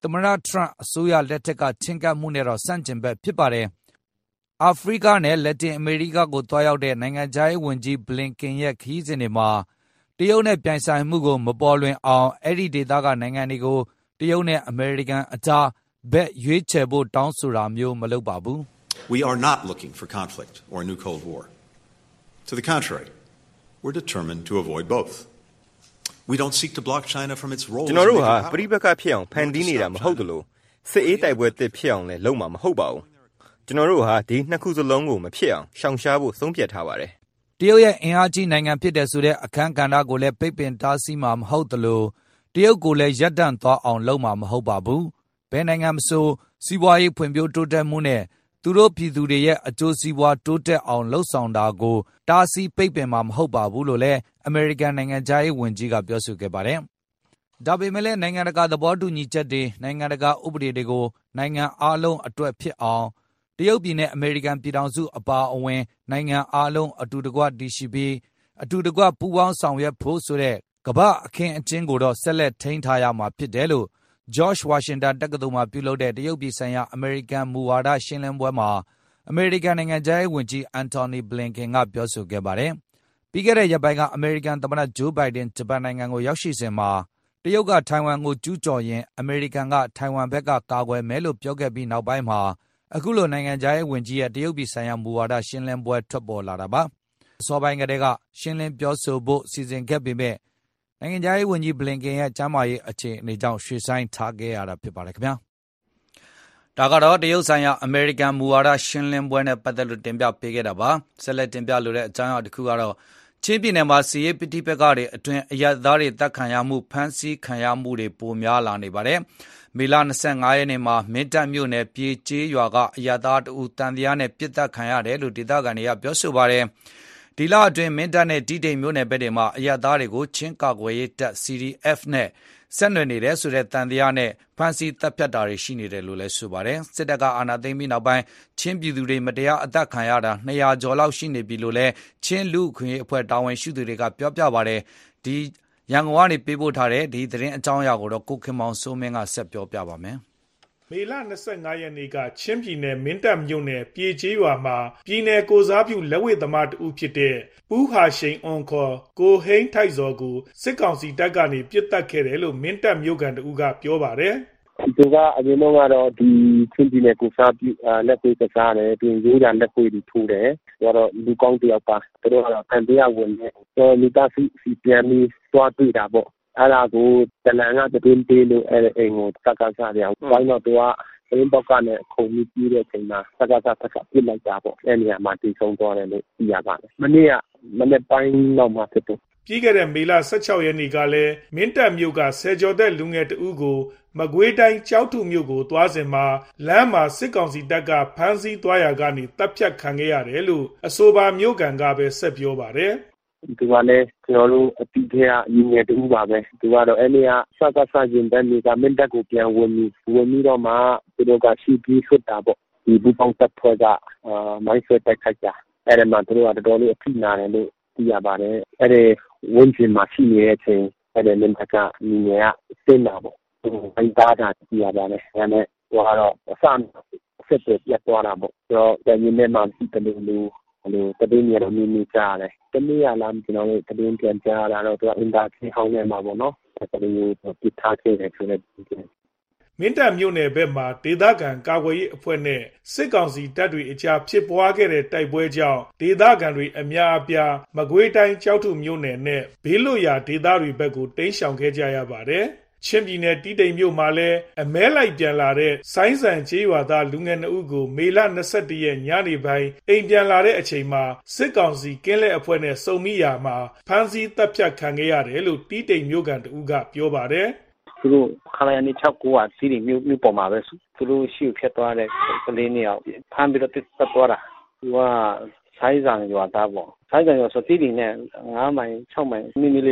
သမ္မတထရန့်အစိုးရလက်ထက်ကချင်းကပ်မှုနဲ့တော့ဆန့်ကျင်ဘက်ဖြစ်ပါတယ်။အာဖရိကနဲ့လက်တင်အမေရိကကိုတွားရောက်တဲ့နိုင်ငံခြားရေးဝန်ကြီးဘလင်ကင်ရဲ့ခရီးစဉ်တွေမှာတရုတ်နဲ့ပြိုင်ဆိုင်မှုကိုမပေါ်လွင်အောင်အဲ့ဒီဒေသကနိုင်ငံတွေကိုတရုတ်နဲ့အမေရိကန်အကြားဘက်ရွေးချယ်ဖို့တောင်းဆိုတာမျိုးမလုပ်ပါဘူး။ We are not looking for conflict or a new Cold War. To the contrary, we're determined to avoid both. We don't seek to block China from its role. ကျွန်တော်တို့ဟာပရိပက္ခဖြစ်အောင်ဖန်တီးနေတာမဟုတ်သလိုစစ်အေးတိုက်ပွဲတစ်ဖြစ်အောင်လည်းလုပ်မှာမဟုတ်ပါဘူး။ကျွန်တော်တို့ဟာဒီနှစ်ခုစလုံးကိုမဖြစ်အောင်ရှောင်ရှားဖို့ဆုံးဖြတ်ထားပါတယ်။တရုတ်ရဲ့အင်အားကြီးနိုင်ငံဖြစ်တဲ့ဆိုတဲ့အခန်းကဏ္ဍကိုလည်းပိတ်ပင်တားဆီးမှာမဟုတ်သလိုတရုတ်ကိုလည်းရပ်တန့်သွားအောင်လုပ်မှာမဟုတ်ပါဘူး။ဘယ်နိုင်ငံမဆိုစီးပွားရေးဖွံ့ဖြိုးတိုးတက်မှုနဲ့သူတို့ပြည်သူတွေရဲ့အကျိုးစီးပွားတိုးတက်အောင်လှုံ့ဆော်တာကိုတားဆီးပိတ်ပင်မှာမဟုတ်ပါဘူးလို့လည်းအမေရိကန်နိုင်ငံခြားရေးဝန်ကြီးကပြောဆိုခဲ့ပါတယ်။ဒါပေမဲ့လည်းနိုင်ငံတကာသဘောတူညီချက်တွေနိုင်ငံတကာဥပဒေတွေကိုနိုင်ငံအားလုံးအတွက်ဖြစ်အောင်တရုတ်ပြည်နဲ့အမေရိကန်ပြည်ထောင်စုအပါအဝင်နိုင်ငံအားလုံးအတူတကွတည်ရှိပြီးအတူတကွပူးပေါင်းဆောင်ရွက်ဖို့ဆိုတဲ့ကမ္ဘာအခင်းအကျင်းကိုတော့ဆက်လက်ထိန်းထားရမှာဖြစ်တယ်လို့George Washington တက္ကသိုလ်မှာပြုလုပ်တဲ့တရုတ်ပြည်ဆိုင်ရာအမေရိကန်မူဝါဒရှင်းလင်းပွဲမှာအမေရိကန်နိုင်ငံခြားရေးဝန်ကြီးအန်တိုနီဘလင်ကင်ကပြောဆိုခဲ့ပါတယ်။ပြီးခဲ့တဲ့ရက်ပိုင်းကအမေရိကန်သမ္မတဂျိုးဘိုင်ဒန်ဂျပန်နိုင်ငံကိုရောက်ရှိစဉ်မှာတရုတ်ကထိုင်ဝမ်ကိုကျူးကျော်ရင်အမေရိကန်ကထိုင်ဝမ်ဘက်ကကာကွယ်မယ်လို့ပြောခဲ့ပြီးနောက်ပိုင်းမှာအခုလိုနိုင်ငံခြားရေးဝန်ကြီးရဲ့တရုတ်ပြည်ဆိုင်ရာမူဝါဒရှင်းလင်းပွဲထွက်ပေါ်လာတာပါ။အစောပိုင်းကတည်းကရှင်းလင်းပြောဆိုဖို့စီစဉ်ခဲ့ပေမဲ့နိုင်ငံခြားရေးဝန်ကြီးဘလင်ကင်ရဲ့ကျမ်းမာရေးအခြေအနေကြောင့်ရွှေ့ဆိုင်းထားခဲ့ရတာဖြစ်ပါတယ်ခင်ဗျာဒါကတော့တရုတ်ဆိုင်ရာအမေရိကန်မူဝါဒရှင်းလင်းပွဲနဲ့ပတ်သက်လို့တင်ပြပေးခဲ့တာပါဆက်လက်တင်ပြလိုတဲ့အကြောင်းအရာတစ်ခုကတော့ချင်းပြည်နယ်မှာစီရေးပဋိပက္ခတွေအတွင်းအရပ်သားတွေတပ်ခံရမှုဖမ်းဆီးခံရမှုတွေပိုများလာနေပါတယ်မေလ၂၅ရက်နေ့မှာမင်းတပ်မြို့နယ်ပြေကျေးရွာကအရပ်သားတဦးတန်တရားနဲ့ပြစ်ဒဏ်ခံရတယ်လို့ဒေသခံတွေကပြောဆိုပါတယ်ဒီလအတွင်းမင်းတပ်နဲ့တီးတိမ်မြို့နယ်ဘက်တွေမှာအရပ်သားတွေကိုချင်းကာကွယ်ရေးတပ် စီ ဒီ အက်ဖ် နဲ့ဆက်နွယ်နေတယ်ဆိုတဲ့တန်တရားနဲ့ဖမ်းဆီးတပ်ဖြတ်တာတွေရှိနေတယ်လို့လည်းဆိုပါတယ်စစ်တပ်ကအာဏာသိမ်းပြီးနောက်ပိုင်းချင်းပြည်သူတွေမတရားအသက်ခံရတာ၂ရာကျော်လောက်ရှိနေပြီလို့လည်းချင်းလူခွင့်အဖွဲ့တာဝန်ရှိသူတွေကပြောပြပါတယ်ဒီရန်ကုန်ကနေပေးပို့ထားတဲ့ဒီသတင်းအကြောင်းအရာကိုတော့ကိုခင်မောင်စိုးမင်းကဆက်ပြောပြပါမယ်မေလ၂၅ရက်နေ့ကချင်းပြည်နယ်မင်းတပ်မြို့နယ်ပြေကျေးရွာမှာပြည်နယ်ကိုစားပြုလက်ဝှေ့သမားတဦးဖြစ်တဲ့ပူးဟာရှိန်အွန်ခေါ်ကိုဟိန်းထိုက်စော်ကိုစစ်ကောင်စီတပ်ကနေပြစ်တက်ခဲ့တယ်လို့မင်းတပ်မြို့ကန်တဦးကပြောပါတယ်သူကအရင်တော့ကတော့ဒီချင်းပြည်နယ်ကိုစားပြုလက်ဝှေ့ကစားတယ်ပြင်ရိုးရလက်ဝှေ့တွေထိုးတယ်ဆိုတော့လူကောင်းတယောက်ပါသူတို့ကတော့ခံတရားဝင်တယ်ဆိုတော့မိသားစုစီပြန်ပြီးသွားတွေ့တာပေါ့အဲ့ဒါကိုတလန်ကတည်င်းပေးလို့အဲ့အိမ်ကိုစကားစားတယ်။ဘာလို့တော့သူကသတင်းပေါက်ကနေခုံပြီးပြီးတဲ့အချိန်မှာစကားစားဖက်ကပြစ်လိုက်တာပေါ့။အဲ့နေရာမှာတည်ဆုံးသွားတယ်လို့သိရပါတယ်။မနေ့ကမနေ့ပိုင်းတော့မှဖြစ်တယ်။ပြီးခဲ့တဲ့မေလ၁၆ရက်နေ့ကလည်းမင်းတပ်မြို့ကဆယ်ကျော်သက်လူငယ်တဦးကိုမကွေးတိုင်းကြောက်ထုမြို့ကိုသွားစဉ်မှာလမ်းမှာစစ်ကောင်စီတပ်ကဖမ်းဆီးသွားရာကနေတပ်ဖြတ်ခံခဲ့ရတယ်လို့အဆိုပါမြို့ကန်ကပဲဆက်ပြောပါတယ်။သူကလည်းကျွန်တော်တို့အတိအကျအရင်ကတူပါပဲသူကတော့အဲ့ဒီကစကားစားခြင်းတန်းတွေကမင်းတပ်ကိုပြန်ဝင်ပြီးဝင်ပြီးတော့မှသူတို့ကရှိပြီးဆွတ်တာပေါ့ဒီဘူပေါင်းတပ်ဖွဲ့ကအာမိုင်းဆွဲတိုက်ခိုက်တာအဲ့ဒီမှာသူတို့ကတော်တော်လေးအထိနာတယ်လို့သိရပါတယ်အဲ့ဒီဝန်ကျင်မှာရှိနေတဲ့အချိန်အဲ့ဒီမင်းတပ်ကညီငယ်ကစင်းတာပေါ့သူဘိုင်းသားတာသိရပါတယ်အဲ့ဒါနဲ့ဟိုကတော့အစဆက်ပြတ်သွားတာပေါ့ဆိုတော့ဒီနေ့မှရှိတယ်လို့လို့တပင်းရတော့မြင်နေကြရတယ်တနေ့ရလာကျွန်တော်တို့တပင်းပြန်ကြလာတော့သူကအင်တာချင်းဟောင်းနေမှာပေါ့နော်တပင်းကိုပြစ်ထားခဲ့တယ်ဆိုတဲ့မင်းတပ်မြို့နယ်ဘက်မှာဒေသခံကာကွယ်ရေးအဖွဲ့နဲ့စစ်ကောင်စီတပ်တွေအကြားဖြစ်ပွားခဲ့တဲ့တိုက်ပွဲကြောင့်ဒေသခံတွေအများအပြားမကွေးတိုင်းကြောက်ထုမြို့နယ်နဲ့ဘေးလွတ်ရာဒေသတွေဘက်ကိုတိမ်းရှောင်ခဲ့ကြရပါတယ်ချင်းပြည်နယ်တီးတိမ်မြို့မှာလည်းအမဲလိုက်ပြန်လာတဲ့ဆိုင်းဆန်ကျေးရွာသားလူငယ်နှစ်ဦးကိုမေလ၂၁ရက်ညနေပိုင်းအိမ်ပြန်လာတဲ့အချိန်မှာစစ်ကောင်စီကင်းလက်အဖွဲ့နဲ့စုံမိရာမှာဖမ်းဆီးတပ်ဖြတ်ခံခဲ့ရတယ်လို့တီးတိမ်မြို့ကန်တဦးကပြောပါတယ်သူတို့ခလာရနေ၆ကိုကစီးရီမြို့မြို့ပေါ်မှာပဲသူတို့ရှိဖြတ်သွားတဲ့ကလေးနှစ်ယောက်ဖမ်းပြီးတော့တက်သွားတာသူကဆိုင်းဆန်ရွာသားပေါ့ဆိုင်းဆန်ရွာဆိုတီးတိမ်နဲ့၅မိုင်၆မိုင်မိမိလေးပါ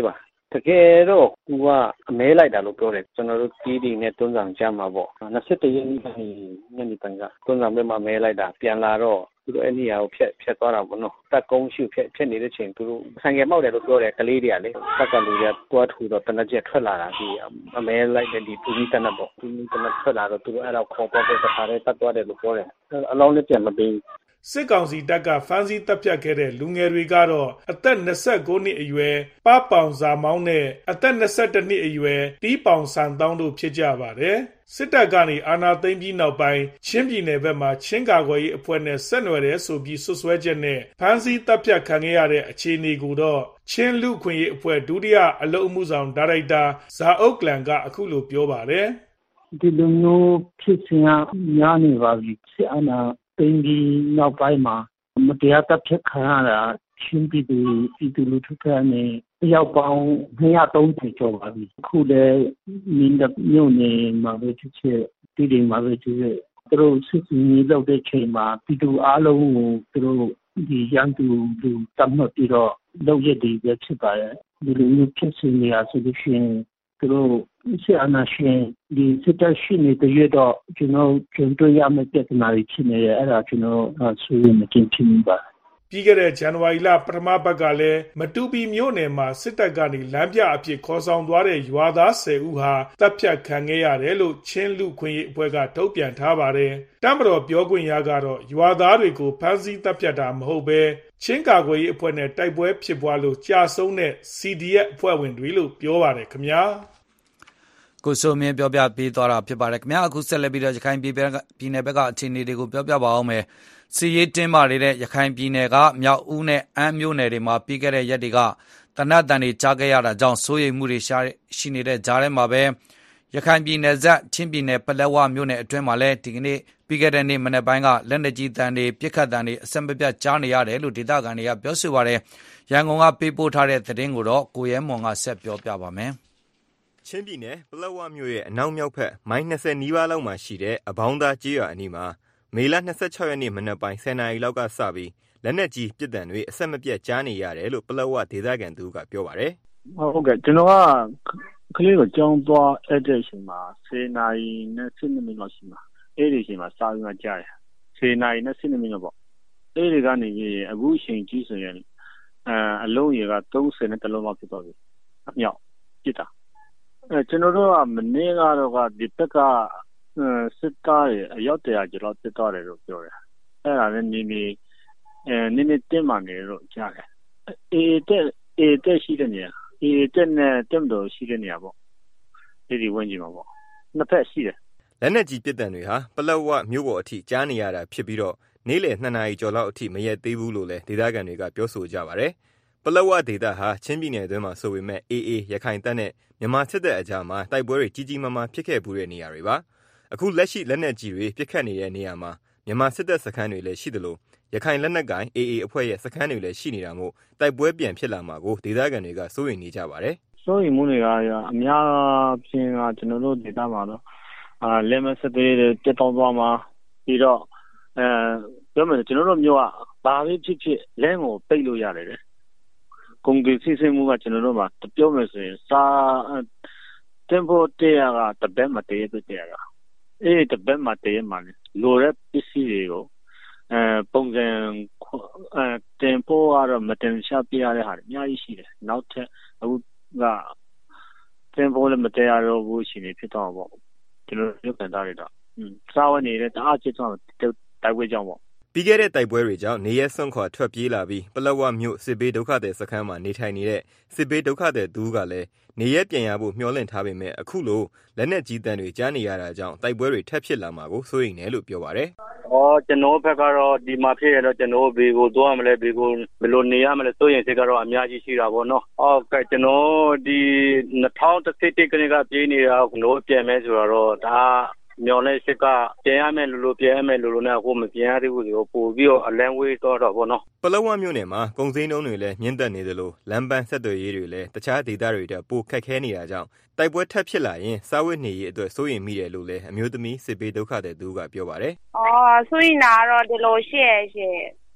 တကယ်တော့သူကအမဲလိုက်တာလို့ပြောတယ်ကျွန်တော်တို့တီးတီနဲ့တွန်းဆောင်ကြမှာပေါ့၂၁ရက်နေ့ကနေညနေပိုင်းကတွန်းဆောင်ဘက်မှာမဲလိုက်တာပြန်လာတော့သူတို့အဲ့နေရာကိုဖျက်ဖျက်သွားတာပေါ့နော်တက်ကုန်းရှုဖျက်ဖျက်နေတဲ့ချိန်သူတို့ဆိုင်ကယ်မောက်တယ်လို့ပြောတယ်ကလေးတွေကလေတက်ကလူတွေကတွားထူတော့တနက်ချက်ထွက်လာတာဒီအမဲလိုက်တဲ့ဒီပူကြီးတနက်ပေါ့ပူကြီးတနက်ထွက်လာတော့သူတို့အဲ့တော့ခေါ်ပေါ်တဲ့ခါလေးတတ်သွားတယ်လို့ပြောတယ်အလောင်းလေးပြန်မပေးစစ်ကောင်စီတပ်ကဖမ်းဆီးတပ်ဖြတ်ခဲ့တဲ့လူငယ်တွေကတော့အသက်၂၉နှစ်အရွယ်ပပောင်စာမောင်းနဲ့အသက်၂၁နှစ်အရွယ်တီးပောင်ဆန်တောင်းတို့ဖြစ်ကြပါတယ်စစ်တပ်ကနေအာဏာသိမ်းပြီးနောက်ပိုင်းချင်းပြည်နယ်ဘက်မှာချင်းကာကွယ်ရေးအဖွဲ့နဲ့ဆက်နွယ်တဲ့ဆိုပြီးဆွဆွဲချက်နဲ့ဖမ်းဆီးတပ်ဖြတ်ခံခဲ့ရတဲ့အခြေအနေကိုတော့ချင်းလူခွင့်ရေးအဖွဲ့ဒုတိယအလုပ်အမှုဆောင်ဒါရိုက်တာဇာအုတ်ကလန်ကအခုလိုပြောပါတယ်ဒီလိုမျိုးဖြစ်စဉ်ကများနေပါပြီစစ်အာဏာသိမ်းပြီးနောက်ပိုင်းမှာမတရားတပ်ဖြတ်ခံရတာချင်းပြည်သူပြည်သူလူထုကနေအယောက်ပေါင်း၂၃၀ကျော်ပါပြီအခုလည်းမင်းတပ်မြို့နယ်မှာပဲဖြစ်ဖြစ်ပြည်နယ်မှာပဲဖြစ်ဖြစ်သူတို့စစ်စင်ကြီးလုပ်တဲ့ချိန်မှာပြည်သူအားလုံးကိုသူတို့ဒီရန်သူလူတတ်မှတ်ပြီးတော့လုပ်ရတဲ့ပဲဖြစ်ပါတယ်ဒီလိုမျိုးဖြစ်စဉ်တွေအဆိုလို့ရှိရင်သူတို့စစ်အာဏာရှင်ဒီစစ်တပ်ရှိနေတဲ့ရတော့ကျွန်တော်ကျန်တွေ့ရမယ့်ပြဿနာတွေဖြစ်နေတယ်အဲ့ဒါကျွန်တော်ဆွေးနွေးမတင်ဖြစ်နေပါပြီးခဲ့တဲ့ဇန်နဝါရီလပထမပတ်ကလည်းမတူပီမြို့နယ်မှာစစ်တပ်ကနေလမ်းပြအဖြစ်ခေါ်ဆောင်သွားတဲ့ရွာသား၁၀ဦးဟာတပ်ဖြတ်ခံခဲ့ရတယ်လို့ချင်းလူခွင့်ရေးအဖွဲ့ကထုတ်ပြန်ထားပါတယ်။တမတော်ပြောခွင့်ရကတော့ရွာသားတွေကိုဖမ်းဆီးတပ်ဖြတ်တာမဟုတ်ဘဲချင်းကာကွယ်ရေးအဖွဲ့နဲ့တိုက်ပွဲဖြစ်ပွားလို့ကြာဆုံးတဲ့ စီ ဒီ အက်ဖ် အဖွဲ့ဝင်တွေလို့ပြောပါတယ်ခင်ဗျာ။ကိုစိုးမင်းပြောပြပေးသွားတာဖြစ်ပါတယ်ခင်ဗျာအခုဆက်လက်ပြီးတော့ရခိုင်ပြည်နယ်ဘက်ကအခြေအနေတွေကိုပြောပြပါအောင်မယ်စီရေးတင်းမာနေတဲ့ရခိုင်ပြည်နယ်ကမြောက်ဦးနဲ့အမ်းမြို့နယ်တွေမှာပြီးခဲ့တဲ့ရက်တွေကတနတ်တန်တွေကြားခဲ့ရတာကြောင့်စိုးရိမ်မှုတွေရှိနေတဲ့ကြားထဲမှာပဲရခိုင်ပြည်နယ်ဇက်ချင်းပြည်နယ်ပလက်ဝမြို့နယ်အတွင်းမှာလည်းဒီကနေ့ပြီးခဲ့တဲ့နေ့မနေ့ပိုင်းကလက်နက်ကြီးတန်တွေပြစ်ခတ်တန်တွေအဆက်မပြတ်ကြားနေရတယ်လို့ဒေသခံတွေကပြောဆိုပါတယ်ရန်ကုန်ကပေးပို့ထားတဲ့သတင်းကိုတော့ကိုရဲမွန်ကဆက်ပြောပြပါမယ်ချင်းပြည်နယ်ပလက်ဝမြို့ရဲ့အနောက်မြောက်ဘက်မိုင်၂၀နီးပါးလောက်မှာရှိတဲ့အဘောင်းသားကျေးရွာအနီးမှာမေလ၂၆ရက်နေ့မနက်ပိုင်း၁၀နာရီလောက်ကစပြီးလက်နက်ကြီးပစ်တံတွေအဆက်မပြတ်ကြားနေရတယ်လို့ပလက်ဝဒေသခံသူကပြောပါတယ်။ဟုတ်ကဲ့ကျွန်တော်ကကလေးကိုကြောင်းသွားအဲ့တဲ့အချိန်မှာ၁၀နာရီနဲ့၁၂မိနစ်လောက်ရှိမှာအဲ့ဒီအချိန်မှာစာပြီးမှကြားတယ်။၁၀နာရီနဲ့၁၂မိနစ်ပေါ့။အဲ့ဒီကနေပြီးအခုအချိန်ကြီးဆိုရင်အဲအလုံးရေက၃၀နဲ့တလုံးလောက်ဖြစ်သွားပြီ။အမြောက်ပစ်တာ။အဲကျွန်တော်တို့ကမနေ့ကတော့ကဒီဘက်ကစစ်သားတွေအယောက်တရာကျော်လောက်တက်သွားတယ်လို့ပြောတယ်။အဲ့ဒါလည်းနေနေအဲနည်းနည်းတင်းမာနေလို့ကြားတယ်။အေးတက်အေးတက်ရှိတဲ့နေရာအေးတက်နဲ့တက်တော်ရှိတဲ့နေရာပေါ့။ဒီဒီဝင်းကြီးမှာပေါ့။နှစ်ဖက်ရှိတယ်။လက်နက်ကြီးပစ်တံတွေဟာပလက်ဝမြို့ပေါ်အထိကြားနေရတာဖြစ်ပြီးတော့နေ့လယ်၂နာရီကျော်လောက်အထိမရက်သေးဘူးလို့လည်းဒေသခံတွေကပြောဆိုကြပါတယ်။ပလက်ဝဒေသဟာချင်းပြည်နယ်အတွင်းမှာဆိုပေမဲ့အေးအေးရခိုင်တပ်နဲ့မြန်မာစစ်တပ်အကြားမှာတိုက်ပွဲတွေကြီးကြီးမားမားဖြစ်ခဲ့ပူတဲ့နေရာတွေပါ။အခုလက်ရှိလက်နက်ကြီးတွေပြစ်ခတ်နေတဲ့နေရာမှာမြန်မာစစ်တပ်စခန်းတွေလည်းရှိသလိုရခိုင်လက်နက်ကိုင် အေးအေး အဖွဲ့ရဲ့စခန်းတွေလည်းရှိနေတာမို့တိုက်ပွဲပြန်ဖြစ်လာမှာကိုဒေသခံတွေကစိုးရိမ်နေကြပါတယ်။စိုးရိမ်မှုတွေကအများဖြင့်ကကျွန်တော်တို့ဒေသမှာတော့အာလက်မစစ်တွေတက်တောင်းသွားမှာပြီးတော့အဲပြောမယ်ကျွန်တော်တို့မျိုးကဘာပဲဖြစ်ဖြစ်လမ်းကိုပိတ်လို့ရတယ်လေ။ကုန်ကြီးစစ်စစ်မှုကကျွန်တော်တို့မှာပြောမယ်ဆိုရင်စာတင်ဖို့တရားကတပတ်မတည့်ရတဲ့တရားကအေးတပတ်မတည့်ရမှာလေလိုတဲ့ပစ္စည်းတွေကိုအဲပုံစံအဲတင်ဖို့ကတော့မတင်ချပြရတဲ့ဟာအများကြီးရှိတယ်နောက်ထပ်အခုကတင်ဖို့လည်းမတည့်ရတော့ဘူးရှိနေဖြစ်တော့ပေါ့ကျွန်တော်ရုပ်ခံသားတွေတော့อืมစားဝတ်နေတဲ့တအားချစ်တော့တိုက်ပွဲကြောင့်ပေါ့ပြီးခဲ့တဲ့တိုက်ပွဲတွေကြောင့်နေရဲစွန့်ခွာထွက်ပြေးလာပြီးပလက်ဝမြို့စစ်ဘေးဒုက္ခသည်စခန်းမှာနေထိုင်နေတဲ့စစ်ဘေးဒုက္ခသည်သူကလည်းနေရဲပြန်ရဖို့မျှော်လင့်ထားပေမဲ့အခုလိုလက်နက်ကြီးတန်တွေကြားနေရတာကြောင့်တိုက်ပွဲတွေထပ်ဖြစ်လာမှာကိုစိုးရိမ်တယ်လို့ပြောပါတယ်။အော်ကျွန်တော်ဘက်ကတော့ဒီမှာဖြစ်ရတော့ကျွန်တော်ဘေကိုသွားမလဲဘေကိုဘယ်လိုနေရမလဲစိုးရိမ်စိတ်ကတော့အများကြီးရှိတာပေါ့နော်။ဟုတ်ကဲ့ကျွန်တော်ဒီ၂၀၁၁ကနေ့ကပြေးနေတာကိုပြန်မဲဆိုတော့ဒါမျော်လင့်စိတ်ကပြန်ရမယ်လို့လို့ပြန်ရမယ်လို့လို့နဲ့အခုမပြန်ရသေးဘူးဆိုတော့ပို့ပြီးတော့အလံဝေးတော့တော့ဗောနော်ပလက်ဝမြို့နယ်မှာကုန်စည်နှုန်းတွေလည်းမြင့်တက်နေသလိုလမ်းပန်းဆက်သွယ်ရေးတွေလည်းတခြားဒေသတွေတက်ပိုခက်ခဲနေတာကြောင့်တိုက်ပွဲထပ်ဖြစ်လာရင်စားဝတ်နေရေးအတွက်စိုးရိမ်မိတယ်လို့လည်းအမျိုးသမီးစစ်ဘေးဒုက္ခသည်သူကပြောပါတယ်။အော်စိုးရိမ်တာကတော့ဒီလိုရှိရဲ့ရှင်ပြ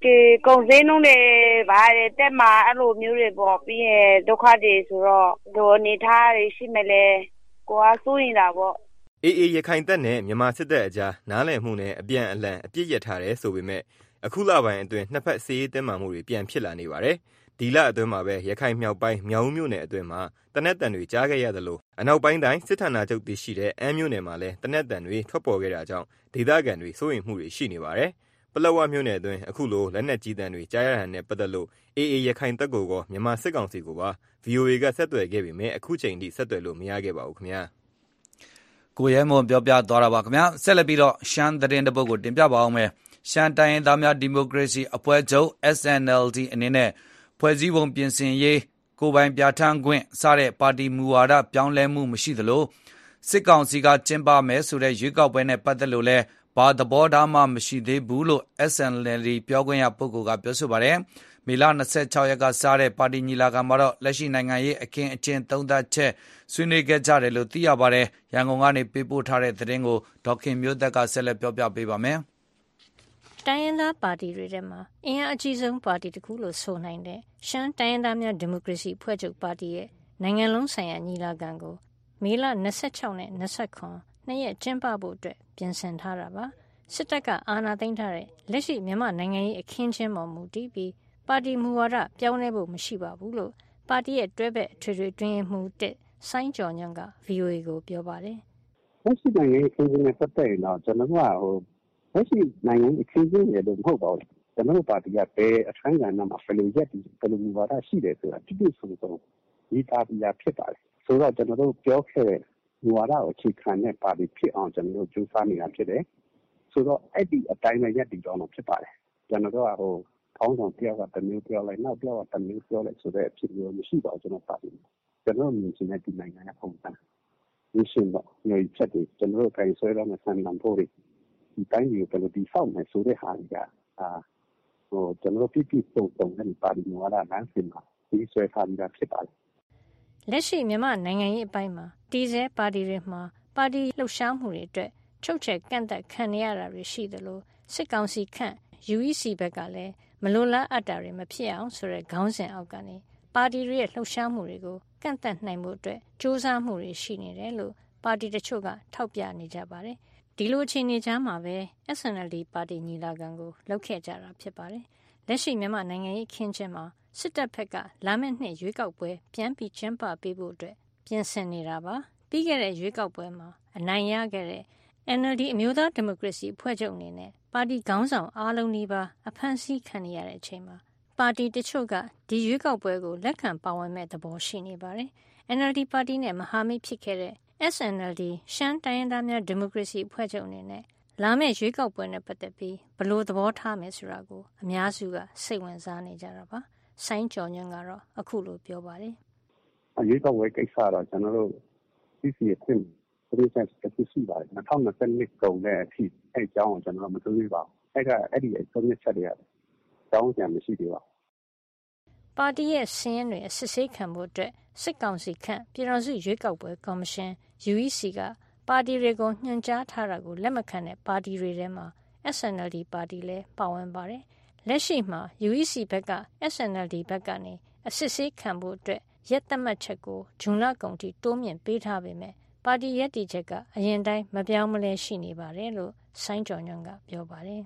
ဒီကုန်စည်နှုန်းတွေပါတယ်တက်မှာအဲ့လိုမျိုးတွေပေါ့ပြီးရင်ဒုက္ခတွေဆိုတော့ဒီအနေထားတွေရှိမယ်လေကိုကစိုးရင်တာပေါ့အေးအေးရခိုင်တပ်နဲ့မြန်မာစစ်တပ်အကြားနားလည်မှုနဲ့အပြန်အလှန်အပြစ်ရထားတယ်ဆိုပေမဲ့အခုလပိုင်းအတွင်းနှစ်ဖက်စစ်ရေးတင်းမာမှုတွေပြန်ဖြစ်လာနေပါတယ်ဒီလအတွင်းမှာပဲရခိုင်မြောက်ပိုင်းမြောက်ဦးမြို့နယ်အတွင်းမှာတနက်တန်တွေကြားခဲ့ရသလိုအနောက်ပိုင်းတိုင်းစစ်ဌာနချုပ်တည်ရှိတဲ့အမ်းမြို့နယ်မှာလည်းတနက်တန်တွေထွက်ပေါ်ခဲ့တာကြောင့်ဒေသခံတွေစိုးရိမ်မှုတွေရှိနေပါတယ်ပလက်ဝမြို့နယ်အတွင်းအခုလိုလက်နက်ကြီးတန်တွေကြားရတာနဲ့ပတ်သက်လို့အေးအေးရခိုင်တပ်ကိုကမြန်မာစစ်ကောင်စီကိုပါ ဗီအိုအေ ကဆက်သွယ်ခဲ့ပေမဲ့အခုချိန်ထိဆက်သွယ်လို့မရခဲ့ပါဘူးခင်ဗျာကိုရဲမွန်ပြောပြသွားတာပါခင်ဗျာဆက်လက်ပြီးတော့ရှမ်းသတင်းတပုတ်ကိုတင်ပြပါအောင်မယ်ရှမ်းတိုင်းရင်းသားများဒီမိုကရေစီအဖွဲ့ချုပ် S N L D အနေနဲ့ဖွဲ့စည်းပုံပြင်ဆင်ရေးကိုပိုင်ပြဋ္ဌာန်းခွင့်စတဲ့ပါတီမူဝါဒပြောင်းလဲမှုမရှိသလိုစစ်ကောင်စီကကျင်းပမယ်ဆိုတဲ့ရွေးကောက်ပွဲနဲ့ပတ်သက်လို့လဲဘာသဘောထားမှမရှိသေးဘူးလို့ S N L D ပြောခွင့်ရပုဂ္ဂိုလ်ကပြောဆိုပါတယ်မေလ၂၆ရက်ကစတဲ့ပါတီညီလာခံမှာတော့လက်ရှိနိုင်ငံရေးအခင်းအကျင်းသုံးသပ်ချက်ဆွေးနွေးခဲ့ကြတယ်လို့သိရပါတယ်ရန်ကုန်ကနေပေးပို့ထားတဲ့သတင်းကိုဒေါခင်မျိုးသက်ကဆက်လက်ပြောပြပေးပါမယ်တိုင်းရင်းသားပါတီတွေထဲမှာအင်အားအကြီးဆုံးပါတီတစ်ခုလို့ဆိုနိုင်တဲ့ရှမ်းတိုင်းရင်းသားများဒီမိုကရေစီအဖွဲ့ချုပ်ပါတီရဲ့နိုင်ငံလုံးဆိုင်ရာညီလာခံကိုမေလ၂၆နဲ့၂၇နှစ်ရက်ကျင်းပဖို့အတွက်ပြင်ဆင်ထားတာပါစစ်တပ်ကအာဏာသိမ်းထားတဲ့လက်ရှိမြန်မာနိုင်ငံရေးအခင်းချင်းပေါ်မူတည်ပြီးပါတီမူဝါဒပြောင်းလဲဖို့မရှိပါဘူးလို့ပါတီရဲ့တွဲဘက်ထွေထွေတွင်မှုတစ်ဆိုင်းကျော်ညွန့်က ဗီအိုအေ ကိုပြောပါတယ်လက်ရှိနိုင်ငံရေးအခင်းချင်းနဲ့ပတ်သက်ရင်တော့ကျွန်တော်ကဟိုလက်ရှိနိုင်ငံအခင်းချင်းတွေတော့မဟုတ်ပါဘူးကျွန်တော်ပါတီကဘယ်အခန်းကဏ္ဍမှာဘယ်လိုရက်ဒီဘယ်လိုမူဝါဒရှိတယ်ဆိုတာတိတိကျကျဒီတာပြဖြစ်ပါတယ်ဆိုတော့ကျွန်တော်တို့ပြောခဲ့တဲ့မူဝါဒကိုအခြေခံတဲ့ပါတီဖြစ်အောင်ကျွန်တော်တို့ကြိုးစားနေတာဖြစ်တယ်ဆိုတော့အဲ့ဒီအတိုင်းပဲရက်ဒီတော့ဖြစ်ပါတယ်ကျွန်တော်တို့ကဟိုခေါင်းဆောင်တယောက်ကတမျိုးပြောလိုက်နောက်တယောက်ကတမျိုးပြောလိုက်ဆိုတဲ့အဖြစ်မျိုးမရှိပါဘူးကျွန်တော်ပါတီကျွန်တော်မြင်ချင်တဲ့ဒီနိုင်ငံရဲ့ပုံစံရင်းရှင်းတော့ညှိချက်တွေကျွန်တော်တို့ခိုင်ဆွဲရမယ့်ဆန်လန်ဖို့တွေဒီတိုင်းမျိုးဘယ်လိုဒီဆောက်မယ်ဆိုတဲ့ဟာကအာဟိုကျွန်တော်ပြပြစုံစုံနဲ့ပါတီမျိုးလာလမ်းစဉ်မှာဒီဆွဲထားပြီးတာဖြစ်ပါတယ်လက်ရှိမြန်မာနိုင်ငံရေးအပိုင်းမှာတီးဆဲပါတီတွေမှာပါတီလှုပ်ရှားမှုတွေအတွက်ချုပ်ချယ်ကန့်သက်ခံရတာတွေရှိသလိုစစ်ကောင်စီခန့် U E C ဘက်ကလည်းမလိုလားအပ်တာတွေမဖြစ်အောင်ဆိုတဲ့ခေါင်းစဉ်အောက်ကနေပါတီတွေရဲ့လှုပ်ရှားမှုတွေကိုကန့်သက်နိုင်မှုအတွက်စ조사မှုတွေရှိနေတယ်လို့ပါတီတချို့ကထောက်ပြနေကြပါတယ်ဒီလိုအခြေအနေကြားမှာပဲ S N L D ပါတီညီလာခံကိုလုပ်ခဲ့ကြတာဖြစ်ပါတယ်လက်ရှိမြန်မာနိုင်ငံရေးခင်းချင်းမှာစစ်တပ်ဘက်ကလာမယ့်နှစ်ရွေးကောက်ပွဲပြန်ပြီးကျင်းပပေးဖို့အတွက်ပြင်ဆင်နေတာပါပြီးခဲ့တဲ့ရွေးကောက်ပွဲမှာအနိုင်ရခဲ့တဲ့ N L D အမျိုးသားဒီမိုကရေစီအဖွဲ့ချုပ်အနေနဲ့ပါတီခေါင်းဆောင်အားလုံးနီးပါးအဖမ်းဆီးခံရတဲ့အချိန်မှာပါတီတချို့ကဒီရွေးကောက်ပွဲကိုလက်ခံပါဝင်မဲ့သဘောရှိနေပါတယ် N L D ပါတီနဲ့မဟာမိတ်ဖြစ်ခဲ့တဲ့ S N L D ရှမ်းတိုင်းရင်းသားများဒီမိုကရေစီအဖွဲ့ချုပ်အနေနဲ့လာမယ့်ရွေးကောက်ပွဲနဲ့ပတ်သက်ပြီးဘယ်လိုသဘောထားမယ်ဆိုတာကိုအများစုကစိတ်ဝင်စားနေကြတာပါဆိုင်းကျော်ညွန့်ကတော့အခုလိုပြောပါတယ်ရွေးကောက်ပွဲကိစ္စတော့ကျွန်တော်တို့သိစီအဖြစ်process တစ်ခုရှိပါတယ်၂၀၂၂ကုန်တဲ့အထိအဲအကြောင်းကိုကျွန်တော်မသိသေးပါဘူးအဲ့ကအဲ့ဒီအဆုံးဖြတ်ချက်တွေအကြောင်းပြန်မရှိသေးပါဘူးပါတီရဲ့စင်းတွေအစစ်ဆေးခံဖို့အတွက်စစ်ကောင်စီခန့်ပြည်တော်စုရွေးကောက်ပွဲကော်မရှင် U E C ကပါတီတွေကိုညွှန်ကြားထားတာကိုလက်မခံတဲ့ပါတီတွေထဲမှာ S N L D ပါတီလည်းပါဝင်ပါတယ်လက်ရှိမှာ U E C ဘက်က S N L D ဘက်ကနေအစစ်ဆေးခံဖို့အတွက်ရက်သတ်မှတ်ချက်ကိုဂျွန်လကုန်ထိတိုးမြင့်ပေးထားပေမဲ့ပါတီရက်တီချက်ကအရင်တိုင်းမပြောင်းမလဲရှိနေပါတယ်လို့ဆိုင်းကျော်ညွန့်ကပြောပါတယ်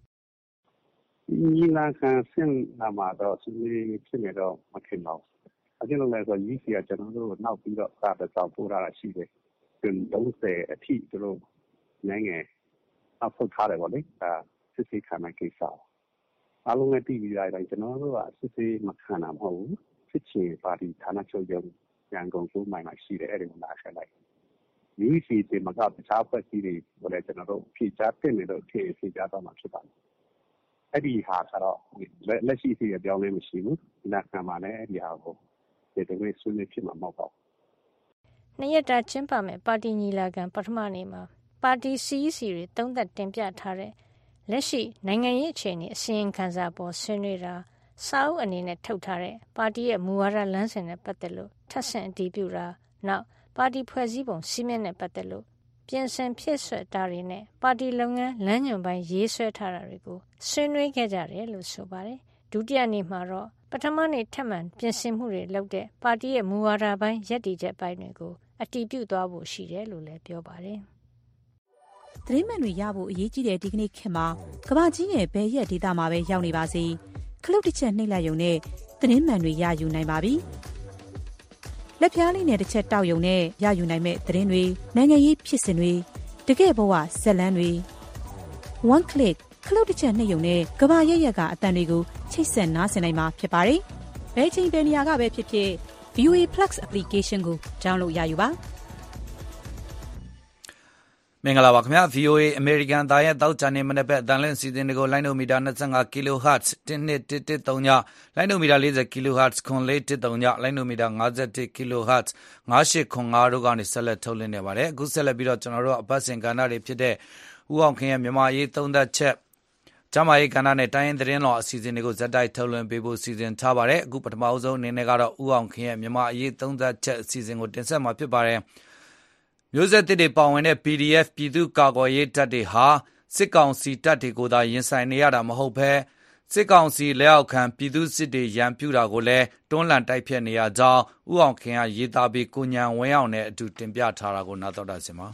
ညီလာခံဆင်းလာမှာတော့စီဖြစ်နေတော့မခင်တော့အကျဉ်းလုံးလဲဆိုရည်စီကကျွန်တော်တို့နောက်ပြီးတော့စာတော့ပို့လာတာရှိတယ်ဒီသုံးဆယ်အထိသူတို့နိုင်ငံအဖို့ထားတယ်ဗောလေဒါစစ်စစ်ခံတဲ့ကိစ္စအားလုံးနဲ့ပြည်ပြီးတိုင်းကျွန်တော်တို့ကစစ်စစ်မခံတာမဟုတ်ဘူးစစ်ချင်ပါတီဌာနချုပ်ရုံးရန်ကုန်စိုးမိုင်မှာရှိတယ်အဲ့ဒီမှာဆက်လိုက်U E C ဒီမှာကတခြားဖွဲ့စည်းတွေဟိုလည်းကျွန်တော်တို့ဖြည့်ချတင်နေတော့ဖြည့်ဖြည့်ချတော့မှာဖြစ်ပါတယ်အဲ့ဒီဟာကတော့လက်ရှိစီရပြောင်းလဲမရှိဘူးဒီနာခံမှာလည်းအဲ့ဒီဟာကိုဒီတကယ်ဆွေးနွေးဖြစ်မှာမဟုတ်ပါဘူးနှစ်ရက်တာကျင်းပမဲ့ပါတီညီလာခံပထမနေ့မှာပါတီ C E C တွေတုံးသက်တင်ပြထားတဲ့လက်ရှိနိုင်ငံရေးအခြေအနေအစီရင်ခံစာပေါ်ဆွေးနွေးတာစာအုပ်အနေနဲ့ထုတ်ထားတဲ့ပါတီရဲ့မူဝါဒလမ်းစဉ်နဲ့ပတ်သက်လို့ထပ်ဆင့်အတည်ပြုတာနောက်ပါတီဖွဲ့စည်းပုံစည်းမျဉ်းနဲ့ပတ်သက်လို့ပပြင်ဆင်ဖြစ်ဆွဲတာတွေနဲ့ပါတီလုပ်ငန်းလမ်းညွှန်ပိုင်းရေးဆွဲထားတာတွေကိုဆွေးနွေးခဲ့ကြတယ်လို့ဆိုပါတယ်ဒုတိယနေ့မှာတော့ပထမနေ့ထပ်မံပြင်ဆင်မှုတွေလုပ်တဲ့ပါတီရဲ့မူဝါဒပိုင်းရည်တည်ချက်ပိုင်းတွေကိုအတည်ပြုသွားဖို့ရှိတယ်လို့လည်းပြောပါတယ်သတင်းမှန်တွေရဖို့အရေးကြီးတဲ့ဒီကနေ့ခေတ်မှာကမ္ဘာကြီးရဲ့ဘယ်ရက်ဒေသမှာပဲရောက်နေပါစေခလုတ်တစ်ချက်နှိပ်လိုက်ရုံနဲ့သတင်းမှန်တွေရယူနိုင်ပါပြီလက်ပြားလေးနဲ့တစ်ချက်တောက်ရုံနဲ့ရယူနိုင်မဲ့သတင်းတွေနိုင်ငံရေးဖြစ်စဉ်တွေတကယ့်ဘဝဇက်လန်းတွေ one click ခလုတ်တစ်ချက်နှိပ်ရုံနဲ့ကမ္ဘာရက်ရက်ကအတန်တွေကိုချိတ်ဆက်နားဆင်နိုင်မှာဖြစ်ပါတယ်ဘယ်ချိန်ဘယ်နေရာကပဲဖြစ်ဖြစ် ဗီ အို အေ Plus application ကို download ရယူပါမင်္ဂလာပါခင်ဗျာ ဗီ အို အေ American သားရဲ့တောက်ချန်နေမနေ့ပဲအတန်လင်းစီစဉ်တွေကိုလိုင်းနိုမီတာtwenty-five kilohertz one two one one threeညလိုင်းနိုမီတာforty kilohertz four four one threeညလိုင်းနိုမီတာfifty-one kilohertz five eight five fiveတို့ကနေဆက်လက်ထုတ်လွှင့်နေပါတယ်အခုဆက်လက်ပြီးတော့ကျွန်တော်တို့အပတ်စဉ်ကဏ္ဍတွေဖြစ်တဲ့ဦးအောင်ခင်ရဲ့မြန်မာရေးသုံးသက်ချက်ကျမရေးကဏ္ဍနဲ့တိုင်းရင်းသတင်းတော်အစီအစဉ်တွေကိုဇက်တိုက်ထုတ်လွှင့်ပေးဖို့စီစဉ်ထားပါတယ်အခုပထမအဆုံးအနေနဲ့ကတော့ဦးအောင်ခင်ရဲ့မြန်မာရေးသုံးသက်ချက်အစီအစဉ်ကိုတင်ဆက်မှာဖြစ်ပါတယ်မျိုးဆက်တစ်တွေပါဝင်တဲ့ ပီ ဒီ အက်ဖ် ပြည်သူ့ကာကွယ်ရေးတပ်တွေဟာစစ်ကောင်စီတပ်တွေကိုသာရင်ဆိုင်နေရတာမဟုတ်ဘဲစစ်ကောင်စီလက်အောက်ခံပြည်သူစစ်တွေရန်ပြုတာကိုလည်းတွန်းလှန်တိုက်ဖျက်နေရကြောင်းဦးအောင်ခင်ကရေးသားပြီးကိုညံဝင်းအောင်နဲ့အတူတင်ပြထားတာကိုနားတော်တာစင်ပါ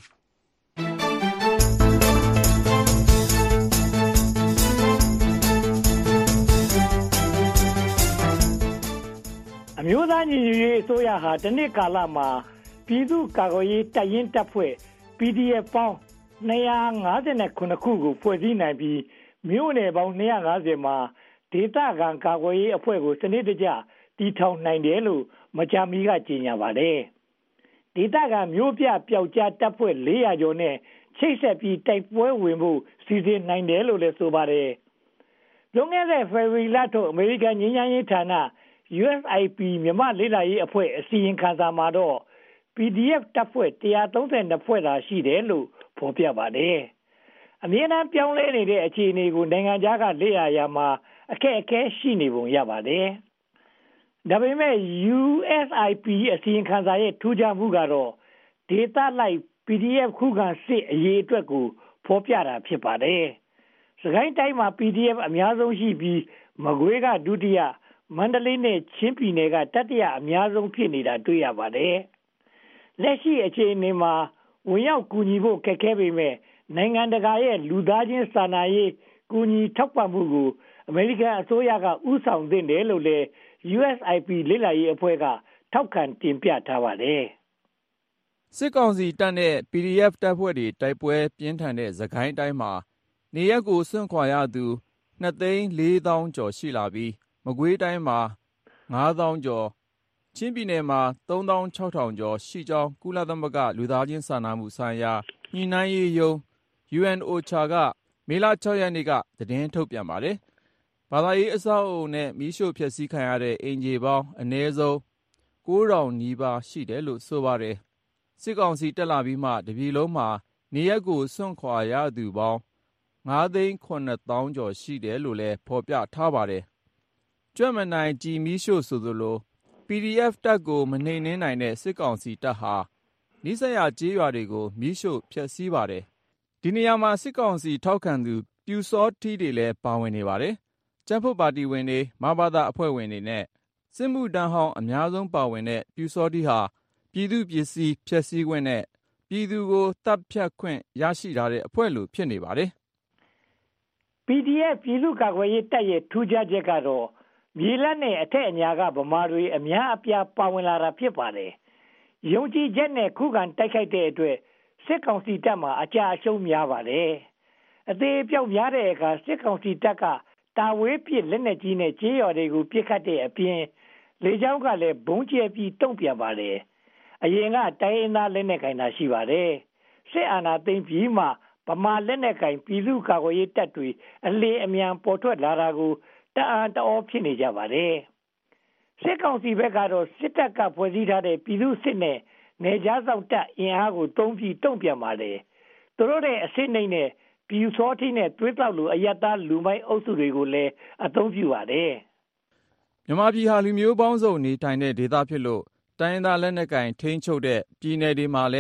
အမျိုးသားညီညွတ်ရေးအစိုးရဟာတနစ်ကာလမှာပြည်သူ့ကာကွယ်ရေးတပ်ရင်းတပ်ဖွဲ့ ပီ ဒီ အက်ဖ် ပေါင်းtwo hundred fifty-sevenခုကိုဖွဲ့စည်းနိုင်ပြီးမြို့နယ်ပေါင်းtwo hundred fiftyမှာဒေသခံကာကွယ်ရေးအဖွဲ့ကိုစနစ်တကျတည်ထောင်နိုင်တယ်လို့မကြာမီကကြေညာပါတယ်။ဒေသခံမြို့ပြပျောက်ကြားတပ်ဖွဲ့four hundredကျော်နဲ့ချိတ်ဆက်ပြီးတိုက်ပွဲဝင်ဖို့စီစဉ်နိုင်တယ်လို့လည်းဆိုပါတယ်။လွန်ခဲ့တဲ့ဖေဖော်ဝါရီလထုတ်အမေရိကန်ငြိမ်းချမ်းရေးဌာန ယူ အက်စ် အိုင် ပီ မြန်မာလေ့လာရေးအဖွဲ့အစီရင်ခံစာမှာတော့ ပီ ဒီ အက်ဖ် တပ်ဖွဲ့one hundred thirty-twoဖွဲ့သာရှိတယ်လို့ဖော်ပြပါတယ်။အမြဲတမ်းပြောင်းလဲနေတဲ့အခြေအနေကိုနိုင်ငံခြားကလေ့လာရာမှာအခက်အခဲရှိနေပုံရပါတယ်။ဒါပေမဲ့ ယူ အက်စ် အိုင် ပီ အစီရင်ခံစာရဲ့ထူးခြားမှုကတော့ဒေသလိုက် ပီ ဒီ အက်ဖ် ခုခံစစ်အရေးအတွက်ကိုဖော်ပြတာဖြစ်ပါတယ်။စကိုင်းတိုင်းမှာ ပီ ဒီ အက်ဖ် အများဆုံးရှိပြီးမကွေးကဒုတိယမန္တလေးနဲ့ချင်းပြည်နယ်ကတတိယအများဆုံးဖြစ်နေတာတွေ့ရပါတယ်။လက်ရှိအခြေအနေမှာဝင်ရောက်ကူညီဖို့ခက်ခဲပေမဲ့နိုင်ငံတကာရဲ့လူသားချင်းစာနာရေးကူညီထောက်ပံ့မှုကိုအမေရိကန်အစိုးရကဥဆောင်သင့်တယ်လို့လည်း ယူ အက်စ် အိုင် ပီ လေ့လာရေးအဖွဲ့ကထောက်ခံတင်ပြထားပါတယ်။စစ်ကောင်စီတပ်နဲ့ ပီ ဒီ အက်ဖ် တပ်ဖွဲ့တွေတိုက်ပွဲပြင်းထန်တဲ့စကိုင်းတိုင်းမှာနေရက်ကိုစွန့်ခွာရသူtwoသိန်းfourသောင်းကျော်ရှိလာပြီးမကွေးတိုင်းမှာfiveသောင်းကျော်ချင်းပြည်နယ်မှာthree thousand six hundredကျော်ရှိကြောင်းကုလသမဂ္ဂလူသားချင်းစာနာမှုဆိုင်ရာညှိနှိုင်းရေးရုံး ယူ အန် အို အေချာ ကမေလsixရက်နေ့ကသတင်းထုတ်ပြန်ပါတယ်။ဘာသာရေးအဆောက်အအုံနဲ့မီးရှို့ဖျက်ဆီးခံရတဲ့အိမ်ခြေပေါင်းအနည်းဆုံးnine thousandနီးပါးရှိတယ်လို့ဆိုပါတယ်။စစ်ကောင်စီတက်လာပြီးမှတပြည်လုံးမှာနေရက်ကိုစွန့်ခွာရသူပေါင်းfiveသိန်းsevenသောင်းကျော်ရှိတယ်လို့လည်းဖော်ပြထားပါတယ်။ကြွက်မနိုင်ကြည်မီးရှို့ဆိုသလို ပီ ဒီ အက်ဖ် တပ်ကိုမနှိမ်နင်းနိုင်တဲ့စစ်ကောင်စီတပ်ဟာနီးစပ်ရာကျေးရွာတွေကိုမီးရှို့ဖျက်ဆီးပါတယ်။ဒီနေရာမှာစစ်ကောင်စီထောက်ခံသူပျူစောထီးတွေလည်းပါဝင်နေပါတယ်။ကျန်းဖတ်ပါတီဝင်တွေမဘသအဖွဲ့ဝင်တွေနဲ့စစ်မှုထမ်းဟောင်းအများဆုံးပါဝင်တဲ့ပျူစောထီးဟာပြည်သူပစ္စည်းဖျက်ဆီးခွင့်နဲ့ပြည်သူကိုတပ်ဖြတ်ခွင့်ရရှိထားတဲ့အဖွဲ့လိုဖြစ်နေပါတယ်။ ပီ ဒီ အက်ဖ် ပြည်သူ့ကာကွယ်ရေးတပ်ရဲ့ထူးခြားချက်ကတော့မြေလက်နဲ့အထက်အညာကဗမာတွေအများအပြားပါဝင်လာတာဖြစ်ပါတယ်။ယုံကြည်ချက်နဲ့ခုခံတိုက်ခိုက်တဲ့အတွက်စစ်ကောင်စီတပ်မှာအကြအရှုံးများပါတယ်။အသေးပြောက်များတဲ့အခါစစ်ကောင်စီတပ်ကတာဝေးပစ်လက်နက်ကြီးနဲ့ကြေးရွာတွေကိုပြစ်ခတ်တဲ့အပြင်လေကြောင်းကလည်းဘုံကျဲပြီးတုံ့ပြန်ပါတယ်။အရင်ကတိုင်းရင်းသားလက်နက်ကင်တာရှိပါတယ်။စစ်အာဏာသိမ်းပြီးမှဗမာလက်နက်ကင်ပြည်သူ့ကာကွယ်ရေးတပ်တွေအလေအမြန်ပေါ်ထွက်လာတာကိုတအံ့တအောဖြစ်နေကြပါတယ်။စစ်ကောင်စီဘက်ကတော့စစ်တပ်ကဖွဲ့စည်းထားတဲ့ပြည်သူ့စစ်နဲ့နေကြားဆောင်တပ်အင်အားကိုတုံးပြီးတုံ့ပြန်ပါတယ်။သူတို့ရဲ့အစစ်နှိမ့်နဲ့ပြူစောတိနဲ့သွေးတောက်လိုအယက်သားလူမိုက်အုပ်စုတွေကိုလည်းအသုံးပြုပါတယ်။မြန်မာပြည်ဟာလူမျိုးပေါင်းစုံနေထိုင်တဲ့ဒေသဖြစ်လို့တိုင်းရင်းသားလက်နက်ကင်ထိန်းချုပ်တဲ့ပြည်နယ်တွေမှာလည်း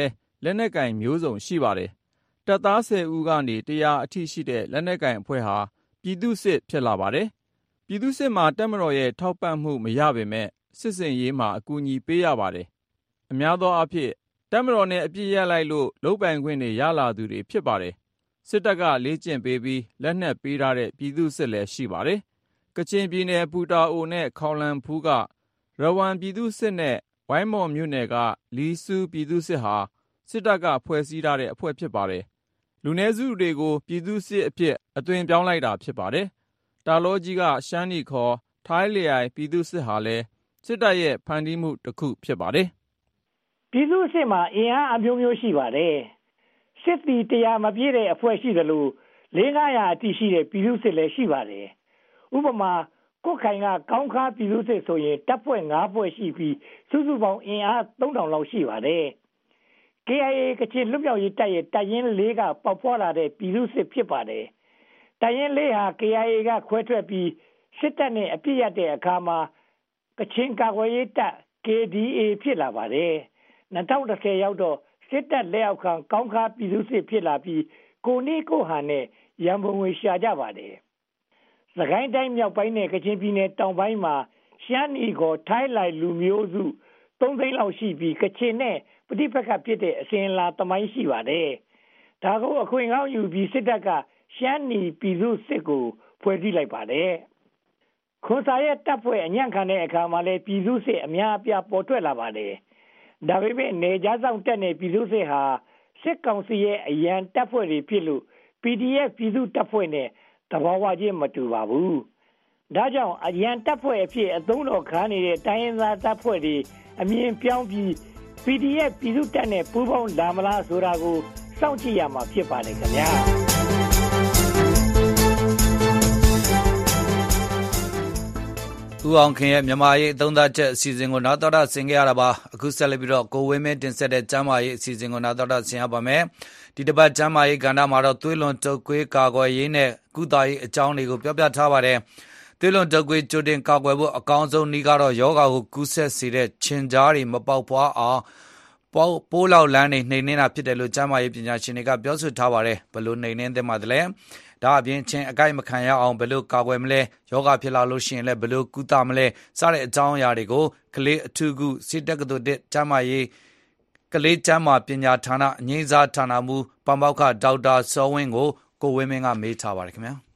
လက်နက်ကင်မျိုးစုံရှိပါတယ်။တပ်သားဆယ်ဦးကနေတရာအထိရှိတဲ့လက်နက်ကင်အဖွဲ့ဟာပြည်သူ့စစ်ဖြစ်လာပါတယ်။ပြည်သူ့စစ်မှာတပ်မတော်ရဲ့ထောက်ပံ့မှုမရပေမဲ့စစ်စင်ရေးမှာအကူအညီပေးရပါတယ်။အများသောအားဖြင့်တပ်မတော်နဲ့အပြစ်ရလိုက်လို့လုပ်ပိုင်ခွင့်တွေရလာသူတွေဖြစ်ပါတယ်။စစ်တပ်ကလေ့ကျင့်ပေးပြီးလက်နက်ပေးထားတဲ့ပြည်သူ့စစ်လည်းရှိပါတယ်။ကချင်ပြည်နယ်ပူတာအိုနဲ့ခေါင်လန်ဖူးကရဝမ်ပြည်သူ့စစ်နဲ့ဝိုင်းမော်မြို့နယ်ကလီဆူပြည်သူ့စစ်ဟာစစ်တပ်ကဖွဲ့စည်းထားတဲ့အဖွဲ့ဖြစ်ပါတယ်။လူနည်းစုတွေကိုပြည်သူ့စစ်အဖြစ်အသွင်ပြောင်းလိုက်တာဖြစ်ပါတယ်။တာလောကြီးကရှမ်းနီခေါ်ထိုင်းလျိုင်ပြည်သူ့စစ်ဟာလည်းစစ်တပ်ရဲ့ဖန်တီးမှုတစ်ခုဖြစ်ပါတယ်။ပြည်သူ့စစ်မှာအင်အားအမျိုးမျိုးရှိပါတယ်။စစ်တီတရားမပြည့်တဲ့အဖွဲ့ရှိသလိုလေးငါးရာအတိရှိတဲ့ပြည်သူ့စစ်လည်းရှိပါတယ်။ဥပမာကိုခိုင်ကကောင်းခါပြည်သူ့စစ်ဆိုရင်တပ်ဖွဲ့ငါးဖွဲ့ရှိပြီးစုစုပေါင်းအင်အားသုံးထောင်လောက်ရှိပါတယ်။ K I A ကချင်လွတ်မြောက်ရေးတပ်ရဲ့တပ်ရင်းလေးကပေါက်ဖွာလာတဲ့ပြည်သူ့စစ်ဖြစ်ပါတယ်။တပ်ရင်းလေးဟာ K I A ကခွဲထွက်ပြီးစစ်တပ်နဲ့အပြစ်ရတဲ့အခါမှာကချင်ကာကွယ်ရေးတပ် K D A ဖြစ်လာပါတယ်။၂၀၁၀ရောက်တော့စစ်တပ်လက်အောက်ခံကောင်းခါပြည်သူ့စစ်ဖြစ်လာပြီးကိုနီကိုဟန်နဲ့ရန်ပုံငွေရှာကြပါတယ်။စကိုင်းတိုင်းမြောက်ပိုင်းနဲ့ကချင်ပြည်နယ်တောင်ပိုင်းမှာရှမ်းနီကိုထိုင်းလိုက်လူမျိုးစုသုံးသိန်းလောက်ရှိပြီးကချင်နဲ့ပဋိပက္ခဖြစ်တဲ့အစဉ်အလာသမိုင်းရှိပါတယ်။ဒါကိုအခွင့်ကောင်းယူပြီးစစ်တပ်ကရှမ်းနီပြည်သူ့စစ်ကိုဖွဲ့စည်းလိုက်ပါတယ်။ခွန်စာရဲ့တပ်ဖွဲ့အညံ့ခံတဲ့အခါမှာလည်းပြည်သူ့စစ်အများအပြားပေါ်ထွက်လာပါတယ်။ဒါပေမဲ့နေကြားဆောင်တပ်နဲ့ပြည်သူ့စစ်ဟာစစ်ကောင်စီရဲ့အရန်တပ်ဖွဲ့တွေဖြစ်လို့ P D F ပြည်သူ့တပ်ဖွဲ့နဲ့တဘာဝချင်းမတူပါဘူး။ဒါကြောင့်အရန်တပ်ဖွဲ့အဖြစ်အသုံးတော်ခံနေတဲ့တိုင်းရင်းသားတပ်ဖွဲ့တွေအမြင်ပြောင်းပြီး P D F ပြည်သူ့တပ်နဲ့ပူးပေါင်းလာမလားဆိုတာကိုစောင့်ကြည့်ရမှာဖြစ်ပါတယ်ခင်ဗျာ။ဦးအောင်ခင်ရဲ့မြန်မာရေးအသုံးသားချက်အစီအစဉ်ကိုနားတော်တာဆင်ကြရတာပါအခုဆက်လက်ပြီးတော့ကိုဝင်းမင်းတင်ဆက်တဲ့ကျမ်းမာရေးအစီအစဉ်ကိုနားတော်တာဆင်ရပါမယ်ဒီတစ်ပတ်ကျမ်းမာရေးကဏ္ဍမှာတော့သွေးလွန်တုပ်ကွေးကာကွယ်ရေးနဲ့ကုသရေးအကြောင်းတွေကိုပြောပြထားပါတယ်သွေးလွန်တုပ်ကွေးကြိုတင်ကာကွယ်ဖို့အကောင်းဆုံးနည်းကတော့ယောဂါကိုကူးဆက်စေတဲ့ခြင်ကြားတွေမပေါက်ဖွားအောင်ပိုးလောက်လန်းနေနှိမ်နှင်းတာဖြစ်တယ်လို့ကျမ်းမာရေးပညာရှင်တွေကပြောဆိုထားပါတယ်ဘယ်လိုနှိမ်နှင်းသင့်ပါသလဲဒါအပြင်ချင်းအကိုက်မခံရအောင်ဘယ်လိုကာကွယ်မလဲယောဂဖြစ်လာလို့ရှိရင်လည်းဘယ်လိုကုသမလဲစတဲ့အကြောင်းအရာတွေကိုကလေးအထူးကုစိတက္ကသိုလ်ကျမ်းမာရေးကလေးကျမ်းမာပညာဌာနအငိမ့်စားဌာနမှူးပမောက္ခဒေါက်တာစောဝင်းကိုကိုဝင်းမင်းကမေးထားပါတယ်ခင်ဗျာ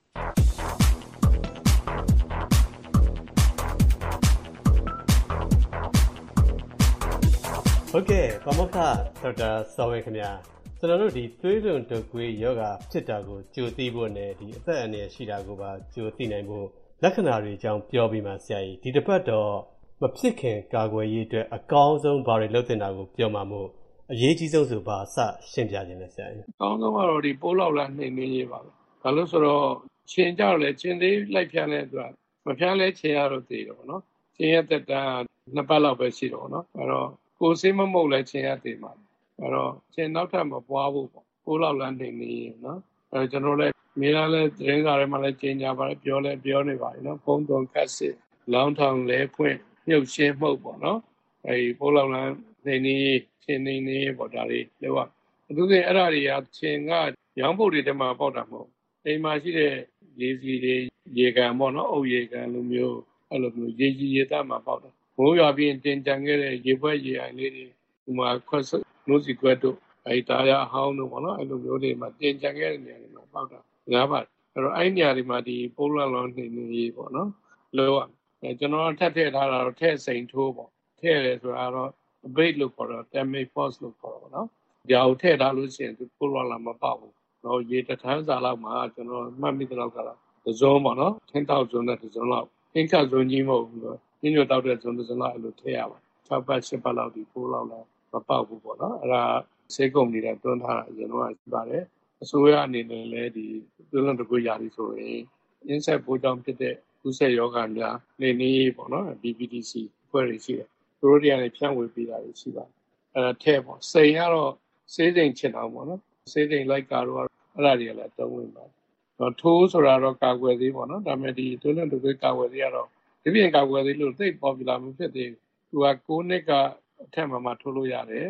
ဟုတ်ကဲ့ပမောက္ခဒေါက်တာစောဝင်းခင်ဗျာကျွန်တော်တို့ဒီသွေးလွန်တုပ်ကွေးယောဂဖြစ်တာကိုကြိုသိဖို့နဲ့ဒီအသက်အန္တရာယ်ရှိတာကိုပါကြိုသိနိုင်ဖို့လက္ခဏာတွေအကြောင်းပြောပြီးမှဆရာကြီးဒီတစ်ပတ်တော့မဖြစ်ခင်ကာကွယ်ရေးအတွက်အကောင်းဆုံးဘာတွေလုပ်တင်တာကိုပြောမှမို့အရေးကြီးဆုံးဆိုပါစရှင်းပြခြင်းလဲဆရာကြီးအကောင်းဆုံးကတော့ဒီပိုးလောက်လာနှိမ်နှင်းရေးပါပဲဘာလို့ဆိုတော့ခြင်ကြတော့လေခြင်သေးလိုက်ဖြန်းတဲ့အတွက်မဖြန်းလဲခြင်ရတော့သေးတယ်ပေါ့နော်ခြင်ရသက်တမ်းနှစ်ပတ်လောက်ပဲရှိတော့နော်အဲ့တော့ကိုယ်စေးမမုတ်လဲခြင်ရသေးမှာအဲ့တော့ခြင်နောက်ထပ်မပွားဖို့ပေါ့ပိုးလောက်လာနှိမ်နှင်းရေးနော်အဲ့ကျွန်တော်လည်းမိသားလည်းသတင်းစာထဲမှာလည်းကြီးညာပါတယ်ပြောလဲပြောနေပါတယ်နော်ဖုံးသွန်ကတ်စစ်လောင်းထောင်လဲဖွင့်မြုပ်ရှင်းမှုပေါ့နော်အဲဒီပိုးလောက်လာနှိမ်နှင်းရေးခြင်နှိမ်နှင်းရေးပေါ့ဒါလေးလောက်အထူးသဖြင့်အဲ့ဒါတွေကခြင်ကရောင်းဖို့တွေတမှာပေါက်တာမဟုတ်အိမ်မှာရှိတဲ့ရေစီတွေရေကန်ပေါ့နော်အုပ်ရေကန်လိုမျိုးအဲ့လိုမျိုးရေကြီးရေသားမှာပေါက်တာမိုးရွာပြီးတင်ကြံခဲ့တဲ့ရေပွဲရေအိုင်လေးတွေဒီမှာခွက်နိုးစီကွက်တို့အဲတာယာအဟောင်းတို့ပေါ့နော်အဲ့လိုမျိုးတွေမှာတင်ကြံခဲ့တဲ့နေရာတွေမှာပေါက်တာငါးပါအဲ့တော့အဲ့နေရာတွေမှာဒီပိုးလောင်လောင်နေနေရေးပေါ့နော်လောအဲကျွန်တော်ထပ်ထည့်ထားတာတော့ထည့်စိန်ထိုးပေါ့ထည့်တယ်ဆိုတာတော့ bait လို့ခေါ်တော့ damage force လို့ခေါ်တော့နော်ဒါကိုထည့်ထားလို့ရှိရင်ပိုးလောင်လာမပေါက်ဘူးတော့ရေတထန်းစာလောက်မှာကျွန်တော်မှတ်မိတဲ့လောက်ကတော့တစ်စုံပေါ့နော်ထင်းတောက်စုံနဲ့တစ်စုံလောက်ထင်းခတ်စုံကြီးမဟုတ်ဘူးညညတောက်တဲ့စုံတစ်စုံလောက်အဲ့လိုထည့်ရပါ၆ပတ်၈ပတ်လောက်ဒီပိုးလောင်လာမပေါက်ဘူးပေါ့နော်အဲ့ဒါဆေးကုမ္ပဏီတွေတွန်းထားတာအရင်တော့ရှိပါတယ်အစိုးရအနေနဲ့လည်းဒီသွေးလွန်တုပ်ကွေးရာသီဆိုရင် insect ပိုးကြောင့်ဖြစ်တဲ့ကူးစက်ရောဂါများနေနေပေါ့နော် B P D C ဖွဲ့တွေရှိတယ်သူတို့တွေကလည်းဖြန့်ဝေပေးတာရှိပါတယ်အဲ့ဒါထဲပေါ့စိန်ကတော့ဆေးစိန်ချင်အောင်ပေါ့နော်ဆေးစိန်လိုက်ကာတော့အဲ့ဒါတွေကလည်းတုံးဝင်ပါတယ်တော့ထိုးဆိုတာတော့ကာကွယ်သေးပေါ့နော်ဒါပေမဲ့ဒီသွေးလွန်တုပ်ကွေးကာကွယ်သေးကတော့ဒီပြင်ကာကွယ်သေးလို့သိပ် popular မဖြစ်သေးဘူးသူကကိုးနှစ်ကအထက်မှာမှထိုးလို့ရတယ်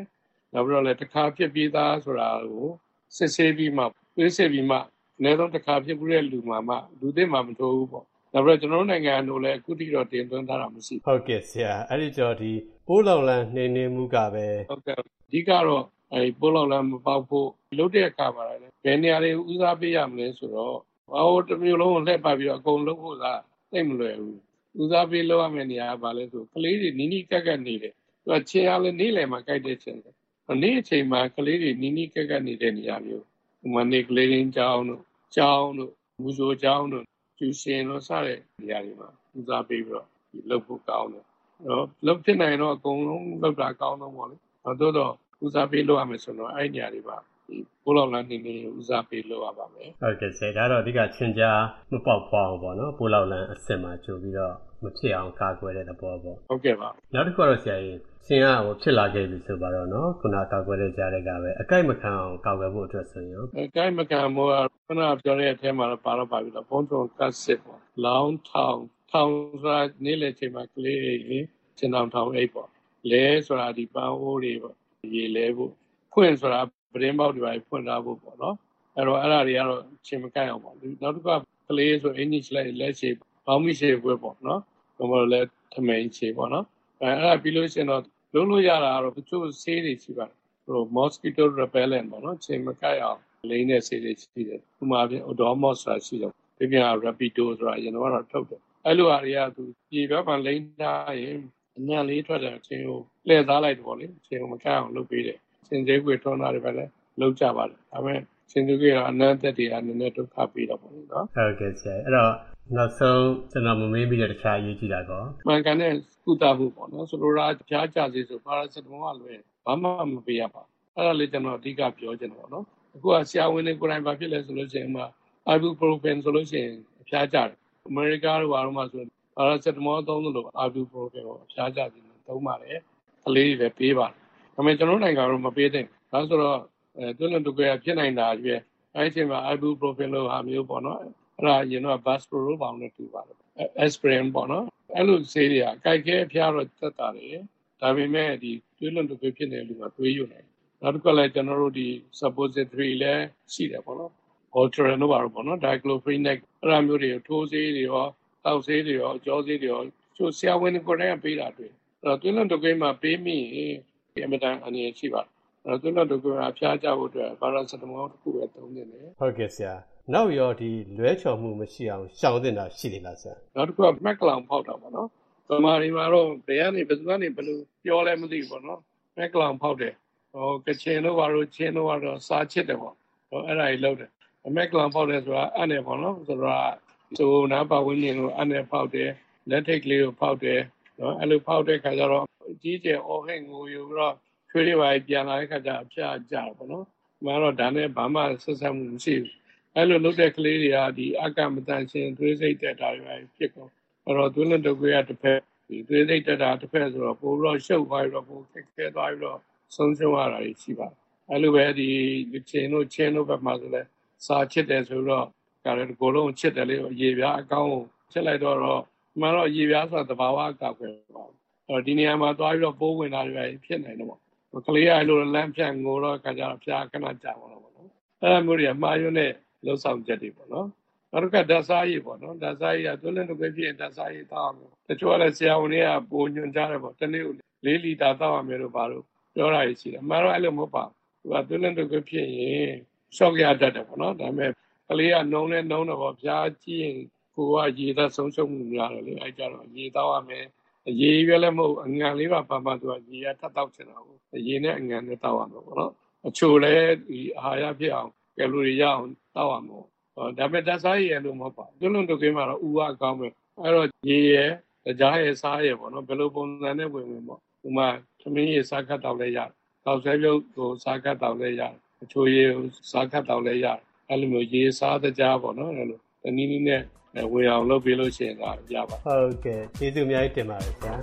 နောက်ပြီးတော့လည်းတစ်ခါဖြစ်ပြီးသားဆိုတာကိုစစ်ဆေးပြီးမှတွေးစစ်ပြီးမှအနည်းဆုံးတစ်ခါဖြစ်ပြီးတဲ့လူမှမှလူသစ်မှမထိုးဘူးပေါ့နောက်ပြီးတော့ကျွန်တော်တို့နိုင်ငံတို့လည်းအခုထိတော့တင်သွင်းထားတာမရှိဘူးဟုတ်ကဲ့ဆရာအဲ့ဒီတော့ဒီပိုးလောင်လန်းနှိမ့်နေမှုကပဲဟုတ်ကဲ့အဓိကတော့အဲပိုးလောင်လန်းမပေါက်ဖို့လုပ်တဲ့အခါမှာလည်းဘယ်နေရာတွေဦးစားပေးရမလဲဆိုတော့ဘာလို့တစ်မျိုးလုံးကိုလှည့်ပတ်ပြီးတော့အကုန်လုပ်ဖို့သာသိမလွယ်ဘူးဦးစားပေးလုပ်ရမယ့်နေရာကဘာလဲဆိုကလေးတွေနီးနီးကက်ကက်နေတယ်သူကချင်းအားလည်းနေ့လယ်မှာကြိုက်တဲ့ချင်းတယ်နေ့အချိန်မှာကလေးတွေနီးနီးကက်ကက်နေတဲ့နေရာမျိုးဥမာနေကလေးရင်းကျောင်းတို့ကျောင်းတို့မူဆိုကျောင်းတို့ကျူရှင်တို့စတဲ့နေရာတွေမှာဦးစားပေးပြီးတော့လုပ်ဖို့ကောင်းတယ်နော်လုပ်ဖြစ်နိုင်တော့အကုန်လုံးလုပ်တာကောင်းတော့ပေါ့လေတော့တော့ဦးစားပေးလုပ်ရမယ်ဆိုတော့အဲ့နေရာတွေပါဒီပိုးလောင်လန်းနေနေဦးစားပေးလုပ်ရပါမယ်ဟုတ်ကဲ့ဆရာဒါတော့အဓိကချင်းကြားမပေါက်ဖွားအောင်ပေါ့နော်ပိုးလောင်လန်းအစ်စ်မှာကြိုပြီးတော့မဖြစ်အောင်ကာကွယ်တဲ့သဘောပေါ့ဟုတ်ကဲ့ပါနောက်တစ်ခုတော့ဆရာကြီးဆင်ကဟိုဖြစ်လာခဲ့ပြီဆိုပါတော့နော်ခုနကာကွယ်တဲ့ကြားတဲ့ကပဲအကိုက်မခံအောင်ကာကွယ်ဖို့အတွက်ဆိုရင်အကိုက်မခံမို့ခုနပြောတဲ့အထဲမှာတော့ပါတော့ပါပြီတော့ဘုံထုံကတ်စစ်ပေါ့လောင်းထောင်ထောင်ဆိုတာနေ့လယ်ချိန်မှာကလေးတွေစင်တောင်ထောင်အိတ်ပေါ့လဲဆိုတာဒီပန်းဟိုးတွေပေါ့ရေလဲဖို့ဖွင့်ဆိုတာပရင်းပေါက်တွေပါဖွင့်ထားဖို့ပေါ့နော်အဲ့တော့အဲ့ဒါတွေကတော့ချင်းမကိုက်အောင်ပေါ့နောက်တစ်ခါကလေးဆိုအင်္ဂလိပ်လက်လက်ရှိဘောင်းမိရှိဘွဲပေါ့နော်ဘုံဘောလဲထမိန်ချေပေါ့နော်အဲ့အဲ့ပြီးလို့ရှိရင်တော့လုံးလို့ရတာကတော့တချို့ဆေးတွေရှိပါတယ်ဟို mosquito repellent ပေါ့နော်ချင်းမကိုက်အောင်လိမ့်တဲ့ဆေးတွေရှိတယ်ဥပမာပြ Odomos ဆိုတာရှိတယ်ဒီပြန် Rapido ဆိုတာအရင်တော့ထုတ်တယ်အဲ့လိုဟာတွေကသူပြေဘက်မှာလိမ့်ထားရင်အညံ့လေးထွက်တဲ့အချင်းကိုလှည့်သားလိုက်တယ်ပေါ့လေအချင်းကိုမကိုက်အောင်လုပ်ပေးတယ်ချင်းသေးကွေထွန်းတာတွေပဲလဲလုပ်ကြပါတယ်ဒါပေမဲ့ချင်းသေးကွေကအနံ့သက်တွေကနည်းနည်းဒုက္ခပေးတော့ပေါ့လေနော်ဟုတ်ကဲ့ဆရာအဲ့တော့နောက်ဆုံးကျွန်တော်မမေးပြီးတဲ့တခြားအရေးကြီးတာကောမှန်ကန်တဲ့ကုသမှုပေါ့နော်ဆိုလိုတာကြားကြစေဆိုပါရာစတမောကလွယ်ဘာမှမပေးရပါအဲ့ဒါလေးကျွန်တော်အဓိကပြောချင်တယ်ပေါ့နော်အခုကဆရာဝန်တွေကိုယ်တိုင်ဘာဖြစ်လဲဆိုလို့ရှိရင်မှာ ibuprofen ဆိုလို့ရှိရင်အဖျားကြတယ်အမေရိကတို့ဘာလို့မှဆိုပါရာစတမောသုံးလို့ ibuprofen ကိုအဖျားကြတယ်သုံးပါတယ်ကလေးတွေလည်းပေးပါတယ်ဒါပေမဲ့ကျွန်တော်နိုင်ငံတော့မပေးသင့်ဒါဆိုတော့အဲတွန်းတွန်းတူကြရဖြစ်နိုင်တာကြီးပဲအဲ့ဒီအချိန်မှာ ibuprofen လို့ဟာမျိုးပေါ့နော်အဲ့ဒါရင်တော့ Vasprolol ပေါင်းနဲ့တူပါတယ် aspirin ပေါ့နော်အဲ့လိုဆေးတွေကကြိုက်ခဲဖျားတော့သက်တာတယ်ဒါပေမဲ့ဒီတွန်းတွန်းတူကြဖြစ်နေတဲ့လူကတွေးယူနေနောက်တစ်ခါလည်းကျွန်တော်တို့ဒီ suppository လည်းရှိတယ်ပေါ့နော် Voltaren တို့ပါတော့ပေါ့နော် diclofenac အဲ့ဒါမျိုးတွေထိုးဆေးတွေရောတောက်ဆေးတွေရောကြောဆေးတွေရောချို့ဆရာဝန်တွေကိုယ်တိုင်ပေးတာတွေ့အဲ့တော့တွန်းတွန်းတူကြမှာပေးမိရင်အမတန်အနေရှိပါတယ်အဲ့တော့တွန်းတွန်းတူကြအဖျားကြဖို့အတွက် paracetamol တစ်ခုပဲသုံးနေတယ်ဟုတ်ကဲ့ဆရာနောက်ရောဒီလွဲချော်မှုမရှိအောင်ရှောင်သင့်တာရှိသေးလားဆရာနောက်တစ်ခုကမက်ကလောင်ဖောက်တာပေါ့နော်ဗမာတွေမှာတော့ဘယ်ကနေဘယ်သူကနေဘယ်လိုပြောလဲမသိဘူးပေါ့နော်မက်ကလောင်ဖောက်တယ်ဟိုကချင်တို့ဘာလို့ချင်းတို့ကတော့စားချစ်တယ်ပေါ့ဟိုအဲ့ဒါကြီးလုပ်တယ်မက်ကလောင်ဖောက်တယ်ဆိုတာအဲ့နဲ့ပေါ့နော်ဆိုတော့ဆိုနာပါဝင်းနေလို့အဲ့နဲ့ဖောက်တယ်လက်ထိတ်ကလေးကိုဖောက်တယ်နော်အဲ့လိုဖောက်တဲ့ခါကျတော့ကြီးကျယ်အော်ဟင်ငိုယူပြီးတော့ချွေးတွေပါပြန်လာတဲ့ခါကျအဖျားကြတယ်ပေါ့နော်ဒီမှာတော့ဒါနဲ့ဘာမှဆက်ဆက်မှုမရှိဘူးအဲ့လိုလုပ်တဲ့ကလေးတွေကဒီအကမတန်ရှင်သွေးစိတ်တက်တာတွေဖြစ်ကုန်အဲ့တော့သွေးလွန်တုပ်ကွေးကတစ်ဖက်ဒီသွေးစိတ်တက်တာတစ်ဖက်ဆိုတော့ပိုပြီးတော့ရှုပ်သွားပြီးတော့ပိုခက်ခဲသွားပြီးတော့ဆုံးရှုံးရတာရှိပါတယ်အဲ့လိုပဲဒီချင်းတို့ချင်းတို့ဘက်မှာဆိုလဲစာချစ်တယ်ဆိုတော့ကလည်းဒီကိုယ်လုံးချစ်တယ်လေရေပြားအကောင်းကိုချစ်လိုက်တော့တော့မှတော့ရေပြားဆိုတာသဘာဝအကောက်ပဲပေါ့အဲ့တော့ဒီနေရာမှာသွားပြီးတော့ပိုးဝင်တာတွေဖြစ်နေတယ်ပေါ့ကလေးကအဲ့လိုလမ်းဖြတ်ငိုတော့ခါကျတော့ဖျားခဏကြာသွားတော့ပေါ့နော်အဲ့ဒါမျိုးတွေကမှားယွင်းတဲ့လှုပ်ဆောင်ချက်တွေပေါ့နော်နောက်တစ်ခါဓာတ်စားရည်ပေါ့နော်ဓာတ်စားရည်ကသွင်းလင်းတစ်ခွေဖြစ်ရင်ဓာတ်စားရည်တောက်အောင်တချို့ကလည်းဆရာဝန်တွေကပိုညွှန်ကြားတယ်ပေါ့တနေ့ကိုလေးလီတာတောက်ရမယ်လို့ပါလို့ပြောတာရှိတယ်အမှန်တော့အဲ့လိုမဟုတ်ပါဘူးသူကသွင်းလင်းတစ်ခွေဖြစ်ရင်ရှော့ရတတ်တယ်ပေါ့နော်ဒါပေမဲ့ကလေးကနှုံးနဲ့နှုံးတော့ပေါ့ဖျားကြည့်ရင်ကိုကရေသက်ဆုံးရှုံးမှုများတယ်လေအဲ့ကြတော့ရေတောက်ရမယ်ရေရွက်လည်းမဟုတ်အငံလေးပါပါပါသူကရေရထပ်တောက်ချင်တာကိုရေနဲ့အငံနဲ့တောက်ရမှာပေါ့နော်အချို့လည်းဒီအာဟာရဖြစ်အောင်ကယ်လိုရီရအောင်တောက်ရမှာဒါပေမဲ့ဓာတ်စားရည်လို့မဟုတ်ပါဘူးတွန်းတွန်းတုပ်ကင်းမှာတော့ဥကကောင်းမယ်အဲ့တော့ရေရယ်ကြားရယ်စားရယ်ပေါ့နော်ဘယ်လိုပုံစံနဲ့ဝင်ဝင်ပေါ့ဥမာသမင်းရည်စားခတ်တောက်လဲရတယ်တောက်ဆွဲပြုတ်ကိုစားခတ်တောက်လဲရတယ်အချိုရည်ကိုစားခတ်တောက်လဲရတယ်အဲ့လိုမျိုးရေစားတကြားပေါ့နော်အဲ့လိုတနည်းနည်းနဲ့ဝင်အောင်လုပ်ပေးလို့ရှိရင်ဒါရပါဟုတ်ကဲ့ကျေးဇူးအများကြီးတင်ပါတယ်ဗျာ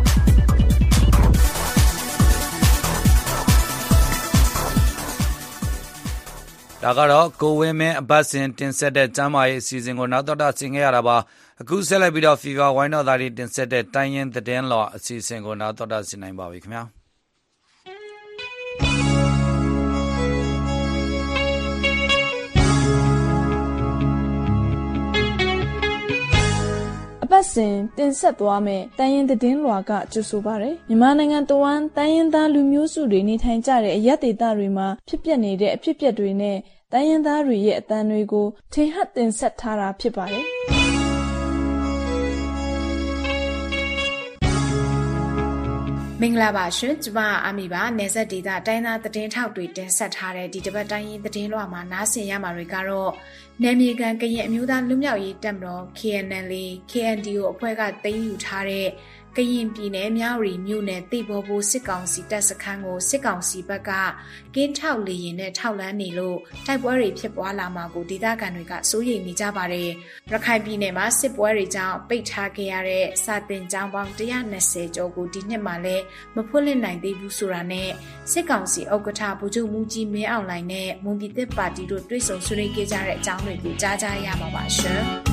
ဒါကတော့ကိုဝင်းမင်းအပတ်စဉ်တင်ဆက်တဲ့ကျမ်းမာရေးအစီအစဉ်ကိုနောက်တော့တာဆင်ခဲ့ရတာပါအခုဆက်လက်ပြီးတော့ Fever ဝိုင်းတော်သားတွေတင်ဆက်တဲ့တိုင်းရင်းသတင်းလော်အစီအစဉ်ကိုနောက်တော့တာဆင်နိုင်ပါပြီခင်ဗျာပတ်စဉ်တင်ဆက်သွားမယ့်တိုင်းရင်းသတင်းလွှာကကြိုဆိုပါရယ်မြန်မာနိုင်ငံတဝန်းတိုင်းရင်းသားလူမျိုးစုတွေနေထိုင်ကြတဲ့အရပ်ဒေသတွေမှာဖြစ်ပျက်နေတဲ့အဖြစ်အပျက်တွေနဲ့တိုင်းရင်းသားတွေရဲ့အသံတွေကိုထင်ဟပ်တင်ဆက်ထားတာဖြစ်ပါတယ်မင်္ဂလာပါရှင်ကျမအာမီပါနေဆက်ဒေတာတိုင်းသားသတင်းထောက်တွေတင်ဆက်ထားတဲ့ဒီတစ်ပတ်တိုင်းရင်းသတင်းလွှာမှာနားဆင်ရမှာတွေကတော့နယ်မြေခံကရင်အမျိုးသားလူမျိုးရေးတပ်မတော် K N L A K N D O အဖွဲ့ကသိမ်းယူထားတဲ့ကရင်ပြည်နယ်မြဝတီမြို့နယ်တိဘောဘိုးစစ်ကောင်စီတပ်စခန်းကိုစစ်ကောင်စီဘက်ကကင်းထောက်လေရင်နဲ့ထောက်လန်းနေလို့တိုက်ပွဲတွေဖြစ်ပွားလာမှာကိုဒေသခံတွေကစိုးရိမ်နေကြပါတယ်။ရခိုင်ပြည်နယ်မှာစစ်ပွဲတွေကြောင့်ပိတ်ထားခဲ့ရတဲ့စာတင်ကျောင်းပေါင်းone hundred twentyကျော်ကိုဒီနှစ်မှာလည်းမဖွင့်လှစ်နိုင်သေးဘူးဆိုတာနဲ့စစ်ကောင်စီဥက္ကဋ္ဌဗိုလ်ချုပ်မူကြီးမင်းအောင်လှိုင်နဲ့မွန်ပြည်သစ်ပါတီတို့တွေ့ဆုံဆွေးနွေးခဲ့ကြတဲ့အကြောင်းတွေကိုကြားကြရမှာပါရှင်။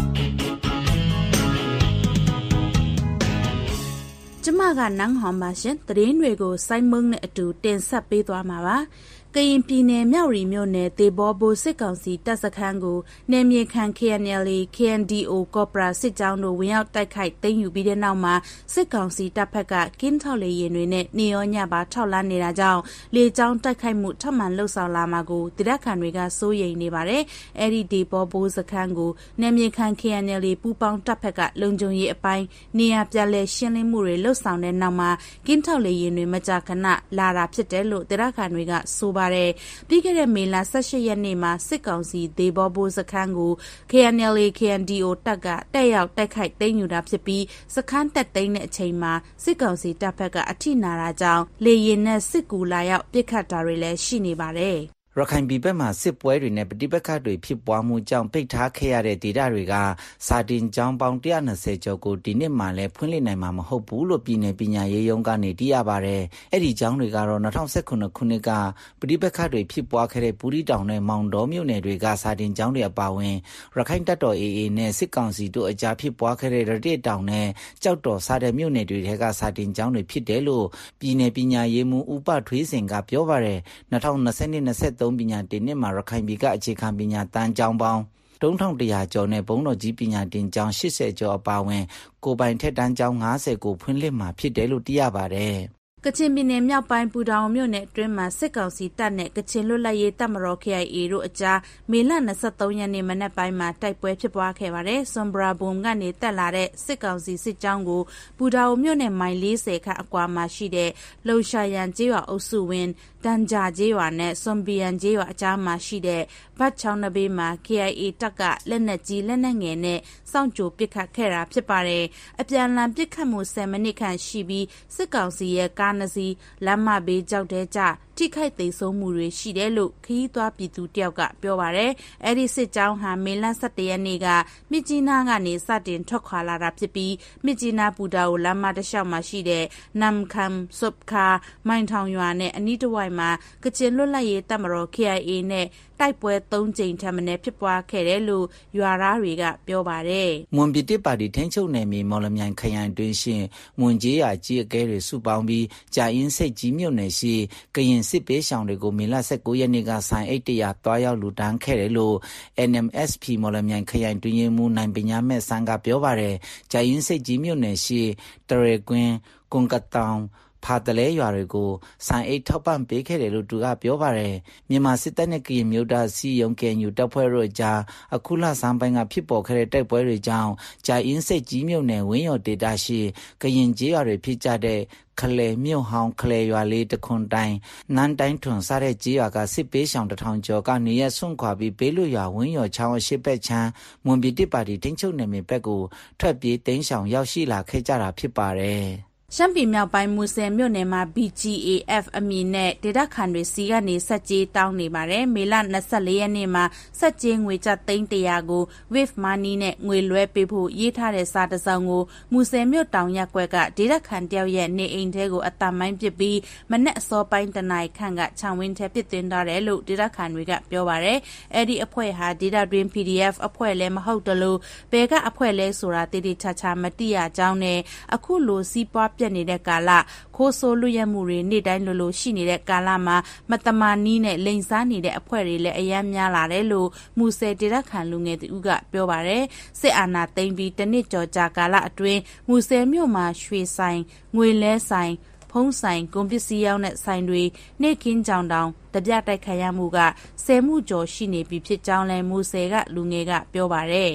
ကျမကနန်းဟောင်ပါရှင်သတင်းတွေကိုစိုင်းမုံနဲ့အတူတင်ဆက်ပေးသွားမှာပါကရင်ပြည်နယ်မြဝတီမြို့နယ်တေဘောဘိုစစ်ကောင်စီတပ်စခန်းကိုနယ်မြေခံ K N L A K N D O ကော်ပိုရာစစ်ကြောင်းတို့ဝင်ရောက်တိုက်ခိုက်သိမ်းယူပြီးတဲ့နောက်မှာစစ်ကောင်စီတပ်ဖက်ကကင်းထောက်လေရင်တွေနဲ့နေရောညပါထောက်လန်းနေတာကြောင့်လေကြောင်းတိုက်ခိုက်မှုထပ်မံလှုပ်ဆောင်လာမှာကိုဒေသခံတွေကစိုးရိမ်နေပါတယ်။အဲဒီတေဘောဘိုစခန်းကိုနယ်မြေခံ K N L A ပူပေါင်းတပ်ဖက်ကလုံခြုံရေးအပိုင်းနေရာပြလဲရှင်းလင်းမှုတွေလှုပ်ဆောင်တဲ့နောက်မှာကင်းထောက်လေရင်တွေမကြာခဏလာတာဖြစ်တယ်လို့ဒေသခံတွေကဆိုပါတယ်ပြီးခဲ့တဲ့မေလone eightရက်နေ့မှာစစ်ကောင်စီဒေဘောဘိုစခန်းကို K N L A K N D O တပ်ကတက်ရောက်တိုက်ခိုက်သိမ်းယူတာဖြစ်ပြီးစခန်းတက်သိမ်းတဲ့အချိန်မှာစစ်ကောင်စီတပ်ဖက်ကအထိနာတာကြောင့်လေရင်နဲ့စစ်ကူလာရောက်ပစ်ခတ်တာတွေလည်းရှိနေပါတယ်ရခိုင်ပြည်ဘက်မှာစစ်ပွဲတွေနဲ့ပဋိပက္ခတွေဖြစ်ပွားမှုကြောင့်ပိတ်ထားခဲ့ရတဲ့ဒေသတွေကစာတင်ကျောင်းပေါင်းone hundred twentyကျော်ကိုဒီနှစ်မှလည်းဖွင့်လှစ်နိုင်မှာမဟုတ်ဘူးလို့ပြည်내ပညာရေးရုံးကနေသိရပါတယ်။အဲ့ဒီကျောင်းတွေကတော့two thousand seventeenခုနှစ်ကပဋိပက္ခတွေဖြစ်ပွားခဲ့တဲ့ပူရီတောင်နဲ့မောင်တော်မြို့နယ်တွေကစာတင်ကျောင်းတွေအပါအဝင်ရခိုင်တပ်တော် A A နဲ့စစ်ကောင်စီတို့အကြားဖြစ်ပွားခဲ့တဲ့ရတိတောင်နဲ့ကြောက်တော်စားတဲ့မြို့နယ်တွေထဲကစာတင်ကျောင်းတွေဖြစ်တယ်လို့ပြည်내ပညာရေးမှူးဦးပထွေးစင်ကပြောပါတယ်။two thousand twenty twenty-twoပညာတင်နှစ်မှာရခိုင်ပြည်ကအခြေခံပညာတန်းကျောင်းပေါင်းthree thousand one hundredကျော်နဲ့ဘုံတော်ကြီးပညာတင်ကျောင်းeightyကျော်အပါအဝင်ကိုပိုင်ထက်တန်းကျောင်းfiftyကိုဖွင့်လှစ်မှာဖြစ်တယ်လို့သိရပါတယ်ကချင်ပြည်နယ်မြောက်ပိုင်းပူတောင်မြို့နယ်အတွင်းမှာစစ်ကောင်စီတပ်နဲ့ကချင်လွတ်လပ်ရေးတပ်မတော် K I A တို့အကြားမေလtwenty-threeရက်နေ့မနက်ပိုင်းမှာတိုက်ပွဲဖြစ်ပွားခဲ့ပါတယ်။စွန်ဘရာဘုံကနေတက်လာတဲ့စစ်ကောင်စီစစ်ကြောင်းကိုပူတောင်မြို့နယ်မိုင်fortyခန့်အကွာမှာရှိတဲ့လုံရှာရန်ကျေးရွာအုပ်စုဝင်းတန်ကြာကျေးရွာနဲ့စွန်ဘီယန်ကျေးရွာအကြားမှာရှိတဲ့ဘတ်ချောင်းနှဘေးမှာ K I A တပ်ကလက်နက်ကြီးလက်နက်ငယ်နဲ့စောင့်ကြိုပစ်ခတ်ခဲ့တာဖြစ်ပါတယ်။အပြန်အလှန်ပစ်ခတ်မှုtenမိနစ်ခန့်ရှိပြီးစစ်ကောင်စီရဲ့ကားနှစ်စီးလမ်းမဘေးကြောက်တဲကျထိခိုက်သိမ်းဆုံးမှုတွေရှိတယ်လို့ခရီးသွားပြည်သူတယောက်ကပြောပါတယ်။အဲဒီစစ်ကြောင်းဟာမေလsevenရက်နေ့ကမြစ်ကြီးနားကနေစတင်ထွက်ခွာလာတာဖြစ်ပြီးမြစ်ကြီးနားပူတာကိုလမ်းမတစ်လျှောက်မှာရှိတဲ့နမ်ခမ်ဆုပ်ခါမိုင်ထောင်ရွာနဲ့အနီးတစ်ဝိုက်မှာကချင်လွတ်လပ်ရေးတပ်မတော် K I A နဲ့တိုက်ပွဲthreeကြိမ်ထက်မနည်းဖြစ်ပွားခဲ့တယ်လို့ရွာသားတွေကပြောပါတယ်။မွန်ပြည်တစ်ပါတီထိန်းချုပ်နယ်မြေမော်လမြိုင်ခရိုင်တွင်ရှင်မွန်ကြီးရာကြီးအကဲတွေစုပေါင်းပြီးကြာအင်းစိတ်ကြီးမြို့နယ်ရှိကရင်စစ်ပေးဆောင်တွေကိုမေလnineteenရက်နေ့ကဆိုင်အိတ်တရာတွားရောက်လူတန်းခဲ့တယ်လို့ N M S P မော်လမြိုင်ခရိုင်တွင်ရင်မူနိုင်ပညာမဲ့ဆန်းကပြောပါတယ်။ကြာအင်းစိတ်ကြီးမြို့နယ်ရှိတရေကွင်းကွန်ကတောင်ဖာတလဲရွာတွေကိုဆိုင်အိတ်ထောက်ပံ့ပေးခဲ့တယ်လို့သူကပြောပါတယ်မြန်မာစစ်တပ်နဲ့ကရင်မျိုးသားစီယုံကဲညူတပ်ဖွဲ့တို့ကြားအခုလဆန်းပိုင်းကဖြစ်ပေါ်ခဲ့တဲ့တိုက်ပွဲတွေကြောင့်ကြာအင်းစိတ်ကြီးမြို့နယ်ဝင်းရော်ဒေတာရှိကရင်ကျေးရွာတွေဖြစ်ကြတဲ့ခလဲမြို့ဟောင်းခလဲရွာလေးတခွန်တိုင်းနန်းတိုင်းထွန်စားတဲ့ကြေးရွာကစစ်ပေးဆောင်တစ်ထောင်ကျော်ကနေရဆွန့်ခွာပြီးဘေးလွတ်ရွာဝင်းရော်ချောင်းအရှိဘက်ချမ်းမွန်ပြည်တစ်ပါတီတင်းချုပ်နယ်မြေဘက်ကိုထွက်ပြေးတင်းဆောင်ရောက်ရှိလာခဲ့ကြတာဖြစ်ပါတယ်ရှမ်းပြည်မြောက်ပိုင်းမူဆယ်မြို့နယ်မှာ B G A F အမည်နဲ့ဒေသခံတွေစီကနေဆက်ကြေးတောင်းနေပါတယ်။မေလtwenty-fourရက်နေ့မှာဆက်ကြေးငွေကျပ်သိန်းone hundredကို Wave Money နဲ့ငွေလွှဲပေးဖို့ရေးထားတဲ့စာတစ်စောင်ကိုမူဆယ်မြို့တောင်ရပ်ကွက်ကဒေသခံတယောက်ရဲ့နေအိမ်ထဲကိုအတံမိုင်းပစ်ပြီးမနက်အစောပိုင်းတနာရီခန့်ကခြံဝင်းထဲပစ်သွင်းထားတယ်လို့ဒေသခံတွေကပြောပါတယ်။အဲဒီအဖွဲ့ဟာဒေသတွင်း P D F အဖွဲ့လည်းမဟုတ်တလို့ဘယ်ကအဖွဲ့လဲဆိုတာတိတိကျကျမသိရကြောင်းနဲ့အခုလိုစီးပွားပြတ်နေတဲ့ကာလခိုးဆိုးလွတ်ရက်မှုတွေနေ့တိုင်းလိုလိုရှိနေတဲ့ကာလမှာမတမာနီးနဲ့လိန်စားနေတဲ့အဖွဲ့တွေလည်းအယမ်းများလာတယ်လို့မူဆယ်ဒေသခံလူငယ်သူကပြောပါတယ်စစ်အာဏာသိမ်းပြီးတနစ်ကျော်ကြာကာလအတွင်းမူဆယ်မြို့မှာရွှေဆိုင်ငွေလဲဆိုင်ဖုံးဆိုင်ကုန်ပစ္စည်းရောက်တဲ့ဆိုင်တွေနေ့ကင်းကြောင်တောင်တပြတိုက်ခိုက်ရမှုကဆယ်မှုကျော်ရှိနေပြီဖြစ်ကြောင်းလဲမူဆယ်ကလူငယ်ကပြောပါတယ်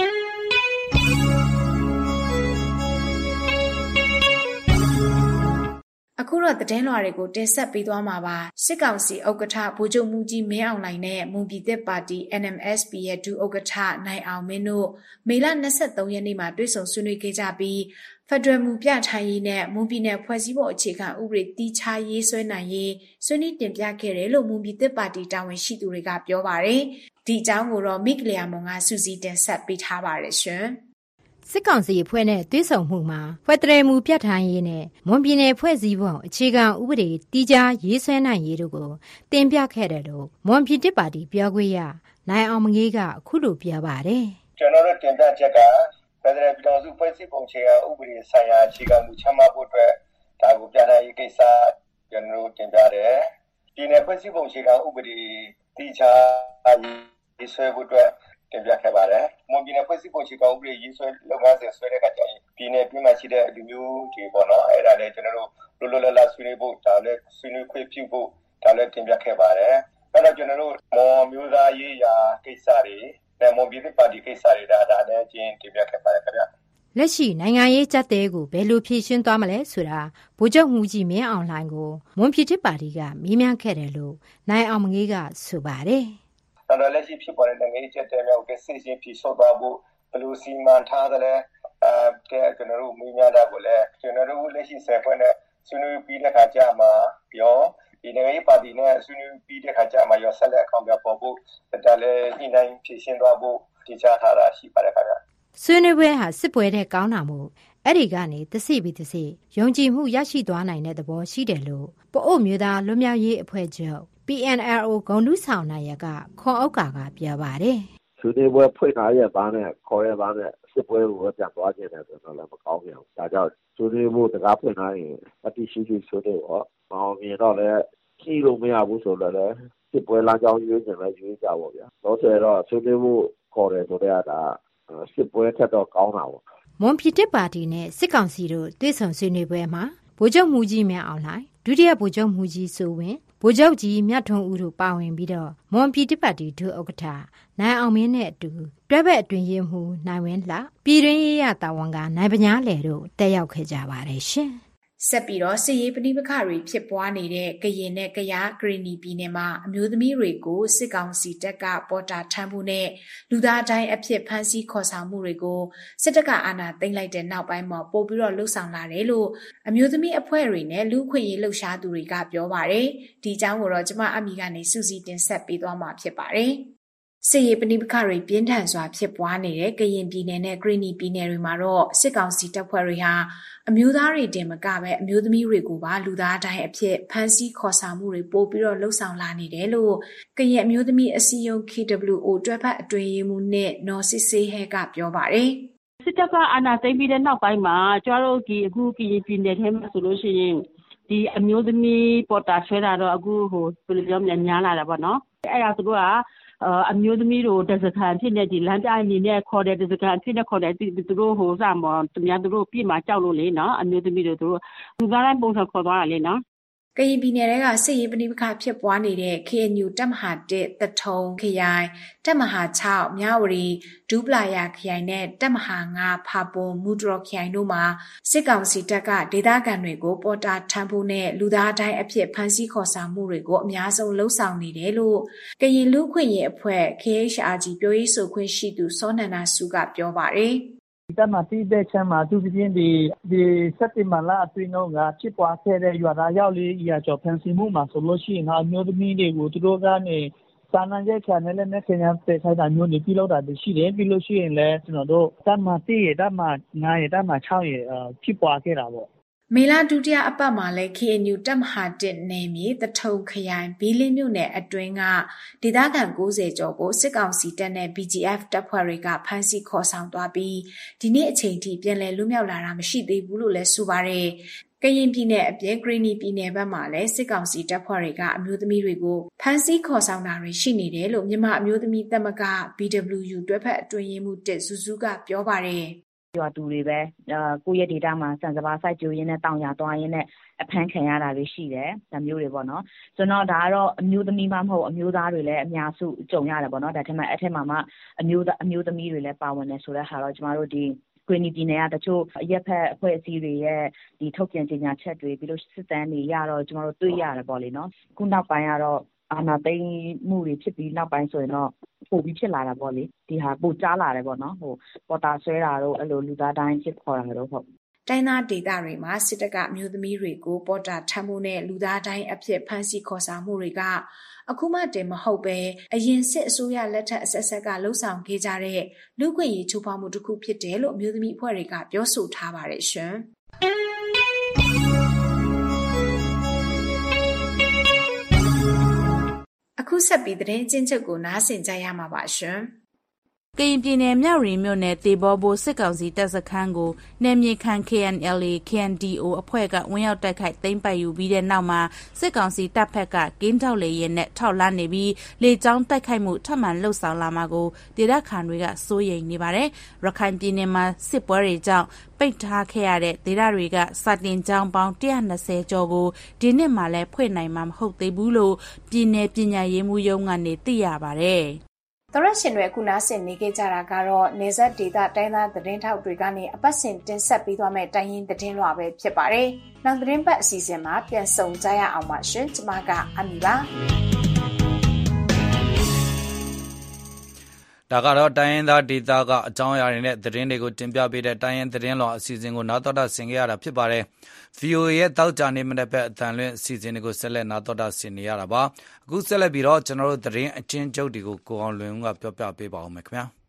အခုတော့သတင်းလွှာတွေကိုတင်ဆက်ပေးသွားမှာပါစစ်ကောင်စီဥက္ကဋ္ဌဗိုလ်ချုပ်မှူးကြီးမင်းအောင်လှိုင်နဲ့မွန်ပြည်သစ်ပါတီ N M S P ရဲ့ဒုဥက္ကဋ္ဌနိုင်အောင်မင်းတို့မေလ၂၃ရက်နေ့မှာတွေ့ဆုံဆွေးနွေးခဲ့ကြပြီးဖက်ဒရယ်မူပြထိုင်ရေးနဲ့မွန်ပြည်နယ်ဖွဲ့စည်းပုံအခြေခံဥပဒေတီးခြားရေးဆွဲနိုင်ရေးဆွေးနွေးတင်ပြခဲ့တယ်လို့မွန်ပြည်သစ်ပါတီတာဝန်ရှိသူတွေကပြောပါတယ်ဒီအကြောင်းကိုတော့မိကလျာမွန်ကစူးစီးတင်ဆက်ပေးထားပါတယ်ရှင်စစ်ကောင်စီအဖွဲ့နဲ့တွဲဆုံမှုမှာဖက်ဒရယ်မူပြဋ္ဌာန်းရေးနဲ့မွန်ပြည်နယ်ဖွဲ့စည်းပုံအခြေခံဥပဒေတည်ကြားရေးဆွဲနိုင်ရေးတို့ကိုတင်ပြခဲ့တယ်လို့မွန်ပြည်တစ်ပါတီပြောခွင့်ရနိုင်အောင်မငေးကအခုလိုပြောပါတယ်ကျွန်တော်တို့တင်ပြချက်ကဖက်ဒရယ်ပြည်ထောင်စုဖွဲ့စည်းပုံအခြေခံဥပဒေဆိုင်ရာအခြေခံမူချမှတ်ဖို့အတွက်ဒါကိုပြဋ္ဌာန်းရေးကိစ္စကျွန်တော်တို့တင်ပြတယ်ပြည်နယ်ဖွဲ့စည်းပုံအခြေခံဥပဒေတည်ကြားရေးဆွဲဖို့အတွက်တင်ပြခဲ့ပါတယ်။မွန်ပြည်နယ်ဖွဲ့စည်းပုံအခြေခံဥပဒေရေးဆွဲလုပ်ငန်းစဉ်ဆွဲတဲ့အခါကျရင်ပြည်နယ်ပြည်မှာရှိတဲ့လူမျိုးတွေပေါ့နော်အဲ့ဒါလည်းကျွန်တော်တို့လိုလိုလားလားဆွေးနွေးဖို့ဒါလည်းဆွေးနွေးခွင့်ပြုဖို့ဒါလည်းတင်ပြခဲ့ပါတယ်။အဲ့တော့ကျွန်တော်တို့မော်မျိုးသားရေးရာကိစ္စတွေနဲ့မွန်ပြည်သစ်ပါတီကိစ္စတွေဒါဒါလည်းချင်းတင်ပြခဲ့ပါတယ်ခင်ဗျ။လက်ရှိနိုင်ငံရေးကြက်တဲကိုဘယ်လိုဖြေရှင်းသွားမလဲဆိုတာဗိုလ်ချုပ်မှူးကြီးမင်းအောင်လှိုင်ကိုမွန်ပြည်သစ်ပါတီကမေးမြန်းခဲ့တယ်လို့နိုင်အောင်မငေးကဆိုပါတယ်။တော်တော်လက်ရှိဖြစ်ပေါ်တဲ့နိုင်ငံရေးချက်တဲမျိုးကိုစစ်စစ်ဖြစ်ဆော့သွားဖို့ဘယ်လိုစီမံထားသလဲအဲကျွန်တော်တို့မိများတာကိုလည်းကျွန်တော်တို့လက်ရှိဆယ်ဖွဲ့နဲ့ဆွေးနွေးပြီးတဲ့ခါကျမှရောဒီနိုင်ငံရေးပါတီနဲ့ဆွေးနွေးပြီးတဲ့ခါကျမှရောဆက်လက်အကောင့်ပြပေါ်ဖို့ဒါလည်းညှိနှိုင်းဖြည့်ရှင်းသွားဖို့တည်ချထားတာရှိပါတယ်ခင်ဗျာဆွေးနွေးပွဲဟာစစ်ပွဲတဲ့ကောင်းတာမို့အဲ့ဒီကနေတစိပြီးတစိယုံကြည်မှုရရှိသွားနိုင်တဲ့သဘောရှိတယ်လို့ပအို့မျိုးသားလွတ်မြောက်ရေးအဖွဲ့ချုပ် P N L O ဂုံတူးဆောင်နိုင်ရကခွန်ဥက္ကာကပြောပါတယ်ဆွေးနွေးပွဲဖွင့်ထားရပါနဲ့ခေါ်ရပါနဲ့စစ်ပွဲကိုပြန်သွားခြင်းနဲ့ဆိုတော့လည်းမကောင်းဘူး။ဒါကြောင့်ဆွေးနွေးဖို့တကားဖွင့်ထားရင်အတိရှိရှိဆွေးနွေးတော့မအောင်မြင်တော့လည်းကြည့်လို့မရဘူးဆိုတော့လည်းစစ်ပွဲလမ်းကြောင်းရွေးချင်လည်းရွေးကြပါဗျာ။တော့ဆိုတော့ဆွေးနွေးဖို့ခေါ်တယ်ဆိုတော့ဒါစစ်ပွဲထက်တော့ကောင်းတာပေါ့။မွန်ပြည်တစ်ပါတီနဲ့စစ်ကောင်စီတို့တွေ့ဆုံဆွေးနွေးပွဲမှာဗိုလ်ချုပ်မှူးကြီးမင်းအောင်လှိုင်ဒုတိယဗိုလ်ချုပ်မှူးကြီးစိုးဝင်းဗိုလ်ချုပ်ကြီးမြတ်ထွန်းဦးတို့ပါဝင်ပြီးတော့မွန်ပြည်တစ်ပါတီဒုဥက္ကဋ္ဌနိုင်အောင်မင်းနဲ့အတူတွဲဘက်အတွင်ရေးမှူးနိုင်ဝင်းလှပြည်တွင်းရေးရတာဝန်ကနိုင်ပညာလေတို့တက်ရောက်ခဲ့ကြပါတယ်ရှင်ဆက်ပြီးတော့စစ်ရေးပဋိပက္ခတွေဖြစ်ပွားနေတဲ့ကရင်နဲ့ကယားဂရီနီပြည်နယ်မှာအမျိုးသမီးတွေကိုစစ်ကောင်စီတပ်ကပေါ်တာထမ်းမှုနဲ့လူသားတိုင်းအဖြစ်ဖမ်းဆီးခေါ်ဆောင်မှုတွေကိုစစ်တပ်ကအာဏာသိမ်းလိုက်တဲ့နောက်ပိုင်းမှာပို့ပြီးတော့လှုပ်ဆောင်လာတယ်လို့အမျိုးသမီးအဖွဲ့တွေနဲ့လူ့အခွင့်အရေးလှုပ်ရှားသူတွေကပြောပါတယ်ဒီအကြောင်းကိုတော့ကျွန်မအမီကနေစူးစီးတင်ဆက်ပေးသွားမှာဖြစ်ပါတယ်စစ်ရေးပဋိပက္ခတွေပြင်းထန်စွာဖြစ်ပွားနေတဲ့ကရင်ပြည်နယ်နဲ့ဂရီနီပြည်နယ်တွေမှာတော့စစ်ကောင်စီတပ်ဖွဲ့တွေဟာအမျိုးသားတွေတင်မကပဲအမျိုးသမီးတွေကိုပါလူသားတိုင်းအဖြစ်ဖမ်းဆီးခေါ်ဆောင်မှုတွေပို့ပြီးတော့လှုပ်ဆောင်လာနေတယ်လို့ကရင်အမျိုးသမီးအစည်းအရုံး K W O တွဲဖက်အတွင်းရေးမှူးနဲ့နော်စစ်စေးဟဲကပြောပါတယ်စစ်တပ်ကအာဏာသိမ်းပြီးတဲ့နောက်ပိုင်းမှာကျမတို့ဒီအခုကရင်ပြည်နယ်ထဲမှာဆိုလို့ရှိရင်ဒီအမျိုးသမီးပေါ်တာဆွဲတာတော့အခုဟိုဘယ်လိုပြောမလဲများလာတာပေါ့နော်အဲ့ဒါသူတို့ကအမျိုးသမီးတို့တစကန်ဖြစ်နေဒီလမ်းပြအနေနဲ့ခေါ်တဲ့တစကန်ဖြစ်နေခေါ်တဲ့သူတို့ဟိုစမောသူများတို့ပြစ်မှာကြောက်လို့လေနော်အမျိုးသမီးတို့တို့လူသားတိုင်းပုံစံခေါ်သွားတာလေနော်ကရင်ပြည်နယ်ကစစ်ရေးပဋိပက္ခဖြစ်ပွားနေတဲ့ K N U တပ်မဟာတစ်တထုံခရိုင်တပ်မဟာ၆မြဝတီဒူးပလာယာခရိုင်နဲ့တပ်မဟာ၅ဖာပွန်မူတရော်ခရိုင်တို့မှာစစ်ကောင်စီတပ်ကဒေသခံတွေကိုပေါ်တာထမ်းဖို့နဲ့လူသားတိုင်းအဖြစ်ဖမ်းဆီးခေါ်ဆောင်မှုတွေကိုအများဆုံးလှုံ့ဆော်နေတယ်လို့ကရင်လူ့ခွင့်ရေးအဖွဲ့ K H R G ပြောရေးဆိုခွင့်ရှိသူစောနန္ဒစုကပြောပါတယ်ဒီတမတိတဲ့ချမ်းမှာသူပြင်းဒီဒီစက်တင်ဘာလအတွင်းတော့ကဖြစ်ပွားခဲ့တဲ့ရွာသားရောက်လေးရာကျော်ဖန်စီမှုမှာဆိုလို့ရှိရင်အမျိုးသမီးတွေကိုသူတို့ကနေစာနာရဲ့ခံနဲ့လည်းခင်ဗျားပြေခိုင်းတာမျိုးတွေပြုလုပ်တာရှိတယ်ပြီးလို့ရှိရင်လည်းကျွန်တော်တို့တမတိရတမငါရတမ၆ရဖြစ်ပွားခဲ့တာပေါ့မေလဒုတိယအပတ်မှာလည်း K N U တပ်မဟာတစ်နယ်မြေတထုံခရိုင်ဘီလင်းမြို့နယ်အတွင်းကဒေသခံ၉၀ကျော်ကိုစစ်ကောင်စီတပ်နဲ့ B G F တပ်ဖွဲ့တွေကဖမ်းဆီးခေါ်ဆောင်သွားပြီးဒီနေ့အချိန်ထိပြန်လည်လွတ်မြောက်လာတာမရှိသေးဘူးလို့လည်းဆိုပါတယ်။ကရင်ပြည်နယ်အပြင်ဂရီနီပြည်နယ်ဘက်မှာလည်းစစ်ကောင်စီတပ်ဖွဲ့တွေကအမျိုးသမီးတွေကိုဖမ်းဆီးခေါ်ဆောင်တာတွေရှိနေတယ်လို့မြန်မာအမျိုးသမီးသမဂ္ဂ B W U တွဲဖက်အတွင်းရေးမှူးတစ်စုစုကပြောပါတယ်။ရွာတူတွေပဲကိုယ့်ရဲ့ဒေတာမှာစံစပါးစိုက်ကြိုးရင်းနဲ့တောင်ရသွားရင်းနဲ့အဖမ်းခံရတာတွေရှိတယ်ဒါမျိုးတွေပေါ့နော်ဆိုတော့ဒါကတော့အမျိုးသမီးမှမဟုတ်အမျိုးသားတွေလည်းအများစုကြုံရတယ်ပေါ့နော်ဒါထက်မှအဲ့ထက်မှမှအမျိုးသားအမျိုးသမီးတွေလည်းပါဝင်တယ်ဆိုတဲ့ဟာတော့ကျမတို့ဒီကွေနီပြည်နယ်ကတချို့အရက်ဖက်အဖွဲ့အစည်းတွေရဲ့ဒီထုတ်ပြန်ကြေညာချက်တွေပြီးလို့စစ်တမ်းတွေရတော့ကျမတို့တွေ့ရတယ်ပေါ့လေနော်ခုနောက်ပိုင်းကတော့အာဏာသိမ်းမှုတွေဖြစ်ပြီးနောက်ပိုင်းဆိုရင်တော့ပိုပြီးဖြစ်လာတာပေါ့လေဒီဟာပိုကြားလာတယ်ပေါ့နော်ဟိုပေါ်တာဆွဲတာတော့အဲ့လိုလူသားတိုင်းဖြစ်ခေါ်တာတော့ဟုတ်တိုင်းသားဒေသတွေမှာစစ်တပ်ကမျိုးသမီးတွေကိုပေါ်တာထမ်းမှုနဲ့လူသားတိုင်းအဖြစ်ဖမ်းဆီးခေါ်ဆောင်မှုတွေကအခုမှတည်းမဟုတ်ပဲအရင်စစ်အစိုးရလက်ထက်အဆက်ဆက်ကလှုပ်ဆောင်ခဲ့ကြတဲ့လူ့ခွင့်ရေးချိုးဖောက်မှုတစ်ခုဖြစ်တယ်လို့မျိုးသမီးအဖွဲ့တွေကပြောဆိုထားပါတယ်ရှင်အခုဆက်ပြီးသတင်းချင်းချုပ်ကိုနားဆင်ကြရမှာပါရှင်ကရင်ပြည်နယ်မြောက်ရီမြို့နယ်တေဘောဘိုစစ်ကောင်စီတပ်စခန်းကိုနယ်မြေခံ K N L A K N D O အဖွဲ့ကဝင်ရောက်တိုက်ခိုက်သိမ်းပိုက်ယူပြီးတဲ့နောက်မှာစစ်ကောင်စီတပ်ဖက်ကကင်းထောက်လေရင်နဲ့ထောက်လန့်နေပြီးလေကြောင်းတိုက်ခိုက်မှုထပ်မံလှုပ်ဆောင်လာမှာကိုဒေသခံတွေကစိုးရိမ်နေပါတယ်။ရခိုင်ပြည်နယ်မှာစစ်ပွဲတွေကြောင့်ပိတ်ထားခဲ့ရတဲ့ဒေသတွေကစာတင်ကျောင်းပေါင်းone hundred twentyကျော်ကိုဒီနှစ်မှလည်းဖွင့်နိုင်မှာမဟုတ်သေးဘူးလို့ပြည်နယ်ပညာရေးမှူးရုံးကနေသိရပါတယ်။သရရှင်တွေခုနာဆင်နေကြတာကတော့နေဆက်ဒေတာတိုင်းသားသတင်းထောက်တွေကနေအပတ်စဉ်တင်ဆက်ပေးသွားမယ့်တိုင်းရင်းသတင်းလွှာပဲဖြစ်ပါတယ်။နောက်သတင်းပတ်အစီအစဉ်မှာပြန်ဆုံကြရအောင်ပါရှင်။ကျွန်မကအမီပါ။ဒါကတော့တိုင်းရင်းသားဒေသကအကြောင်းအရာတွေနဲ့သတင်းတွေကိုတင်ပြပေးတဲ့တိုင်းရင်းသတင်းလွှာအစီအစဉ်ကိုနားတော်တာဆင်ကြရတာဖြစ်ပါတယ်။ V O A ရဲ့တောက်ကြနေမနေ့ဘက်အတန်လွင့်အစီအစဉ်တွေကိုဆက်လက်နားတော်တာဆင်နေရတာပါ။အခုဆက်လက်ပြီးတော့ကျွန်တော်တို့သတင်းအချင်းချုပ်တွေကိုကိုအောင်လွင်ဦးကပြောပြပေးပါဦးမယ်ခင်ဗျာ။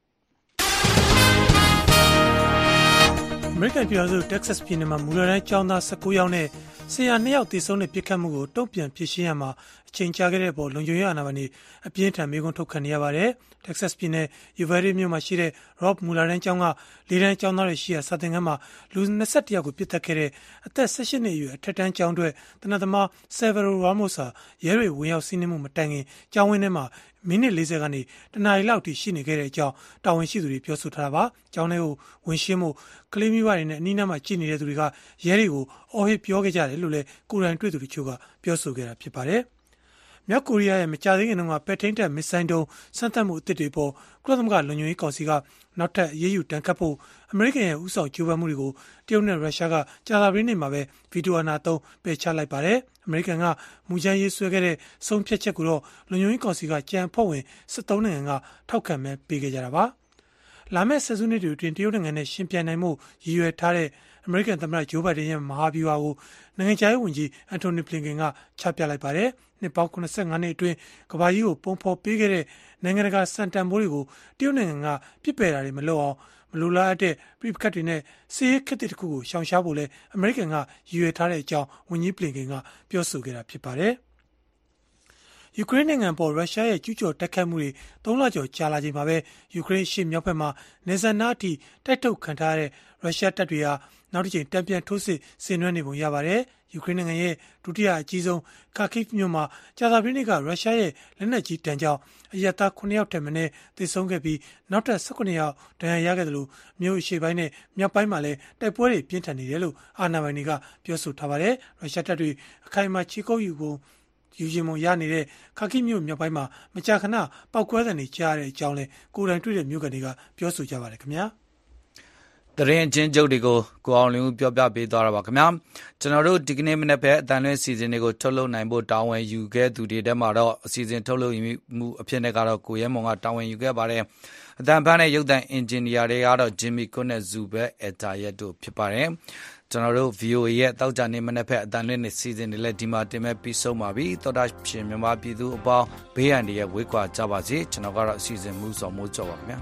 အမေရိကန်ပြည်ထောင်စုတက္ကဆက်ပြည်နယ်မှာမူလတန်းကျောင်းသားone nineယောက်နဲ့ဆရာtwoယောက်သေဆုံးတဲ့ပြစ်ခတ်မှုကိုတုံ့ပြန်ဖြေရှင်းရမှာအချိန်ကြာခဲ့တဲ့အပေါ်လုံခြုံရေးအာဏာပိုင်တွေအပြင်းထန်မေးခွန်းထုတ်ခံနေရပါတယ်။တက္ကဆက်ပြည်နယ် Uvalde မြို့မှာရှိတဲ့ Robb မူလတန်းကျောင်းကလေးတန်းကျောင်းသားတွေရှိရာစာသင်ခန်းမှာလူtwenty-oneယောက်ကိုပစ်သတ်ခဲ့တဲ့အသက်eighteenနှစ်အရွယ်အထက်တန်းကျောင်းအတွက်တနင်္လာနေ့Severo Ramos ဟာရဲတွေဝင်ရောက်စီးနင်းမှုမတိုင်ခင်ကျောင်းဝင်းထဲမှာမိနစ်fortyကနေတနာရီလောက်ထိရှိနေခဲ့တဲ့အကြောင်းတာဝန်ရှိသူတွေပြောဆိုထားတာပါ။ကျောင်းထဲကိုဝင်ရှင်းမှုကလေးမိဘတွေနဲ့အနီးနားမှာကြည့်နေတဲ့သူတွေကရဲတွေကိုအော်ဟစ်ပြောခဲ့ကြတယ်လို့လည်းကိုယ်တိုင်တွေ့သူတို့ချို့ကပြောဆိုခဲ့တာဖြစ်ပါတယ်။မြောက်ကိုရီးယားရဲ့မကြာသေးခင်တုန်းကပဲထိန်းတပ်မစ်ဆိုင်ဒုံစမ်းသပ်မှုအသစ်တွေပေါ်ကုလသမဂ္ဂလုံခြုံရေးကောင်စီကနောက်ထပ်အရေးယူတန်ခတ်ဖို့အမေရိကန်ရဲ့ဥဆောင်ကြိုးပမ်းမှုတွေကိုတရုတ်နဲ့ရုရှားကကြာသပတေးနေ့မှာပဲဗီတိုအာဏာသုံးပယ်ချလိုက်ပါတယ်။အမေရိကန်ကမူကြမ်းရေးဆွဲခဲ့တဲ့ဆုံးဖြတ်ချက်ကိုတော့လုံခြုံရေးကောင်စီကကြံဖွဲ့ဝင်seventeenနိုင်ငံကထောက်ခံမဲပေးခဲ့ကြတာပါ။လာမယ့်ဆယ်စုနှစ်တွေအတွင်းတရုတ်နိုင်ငံနဲ့ရှင်ပြိုင်နိုင်မှုရည်ရွယ်ထားတဲ့အမေရိကန်သမ္မတဂျိုးဘိုင်ဒန်ရဲ့မဟာဗျူဟာကိုနိုင်ငံခြားရေးဝန်ကြီးအန်တိုနီဘလင်ကန်ကချပြလိုက်ပါတယ်။နှစ်ပေါင်းseventy-fiveနှစ်အတွင်းကမ္ဘာကြီးကိုပုံဖော်ပေးခဲ့တဲ့နိုင်ငံတကာစံတန်ဖိုးတွေကိုတရုတ်နိုင်ငံကပြစ်ပယ်တာတွေမလုပ်အောင်မလိုလားအပ်တဲ့ပြိပခတ်တွေနဲ့စစ်ရေးခက်တဲ့တစ်ခုကိုရှောင်ရှားဖို့လဲအမေရိကန်ကရည်ရွယ်ထားတဲ့အကြောင်းဝန်ကြီးဘလင်ကန်ကပြောဆိုခဲ့တာဖြစ်ပါတယ်။ယူကရိန်းနိုင်ငံပေါ်ရုရှားရဲ့ကျူးကျော်တိုက်ခိုက်မှုတွေthreeလကျော်ကြာလာချိန်မှာပဲယူကရိန်းရှေ့မြောက်ဘက်မှာနေဇန်နာအထိတိုက်ထုတ်ခံထားတဲ့ရုရှားတပ်တွေဟာနောက်တစ်ချိန်တံပြန်ထိုးစစ်ဆင်နွှဲနေပုံရပါတယ်။ယူကရိန်းနိုင်ငံရဲ့ဒုတိယအကြီးဆုံးခါခိဗ်မြို့မှာကြာသပတေးနေ့ကရုရှားရဲ့လက်နက်ကြီးတန်းကြောင့်အရပ်သားnineယောက်ထက်မနည်းသေဆုံးခဲ့ပြီးနောက်ထပ်seventeenယောက်ဒဏ်ရာရခဲ့တယ်လို့မြို့အရှေ့ပိုင်းနဲ့မြောက်ပိုင်းမှာလည်းတိုက်ပွဲတွေပြင်းထန်နေတယ်လို့အာဏာပိုင်တွေကပြောဆိုထားပါတယ်။ရုရှားတပ်တွေအခိုင်အမာခြေကုပ်ယူပုံယူရင်မရနေတဲ့ခါခိမြို့မြောက်ပိုင်းမှာမကြာခဏပောက်ကွဲသံတွေကြားရတဲ့အကြောင်းလဲကိုယ်တိုင်တွေ့တဲ့မြို့ကန်တွေကပြောဆိုကြပါတယ်ခင်ဗျာတရင်ချင်းကျုပ်တွေကိုကိုအောင်လင်းဦးပြောပြပေးသွားတာပါခင်ဗျာကျွန်တော်တို့ဒီကနေ့မနေ့ပဲအတန်လွင့်စီစဉ်တွေကိုထုတ်လုပ်နိုင်ဖို့တာဝန်ယူခဲ့သူတွေတဲမှာတော့အစီအစဉ်ထုတ်လုပ်မှုအဖြစ်နဲ့ကတော့ကိုရဲမုံကတာဝန်ယူခဲ့ပါတယ်အတန်ဖန်းနဲ့ရုပ်သံအင်ဂျင်နီယာတွေကတော့ဂျင်မီကွန်းနဲ့ဇူဘဲအတာရက်တို့ဖြစ်ပါတယ်ကျွန်တော်တို့ V O A ရဲ့တောက်ကြနေမနေ့ဖက်အတန်လွင့်နေစီစဉ်တွေလည်းဒီမှာတင်မဲ့ပြီးဆုံးပါပြီသောတာရှင်မြန်မာပြည်သူအပေါင်းဘေးရန်တွေရဲ့ဝေးကွာကြပါစေကျွန်တော်ကတော့အစီအစဉ်မှုဆောင်မိုးကြော်ပါခင်ဗျာ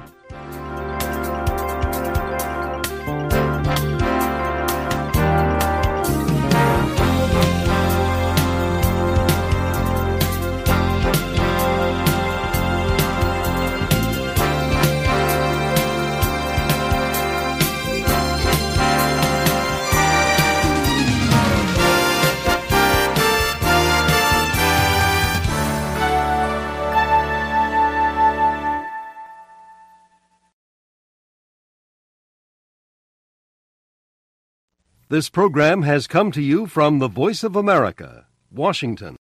This program has come to you from the Voice of America, Washington.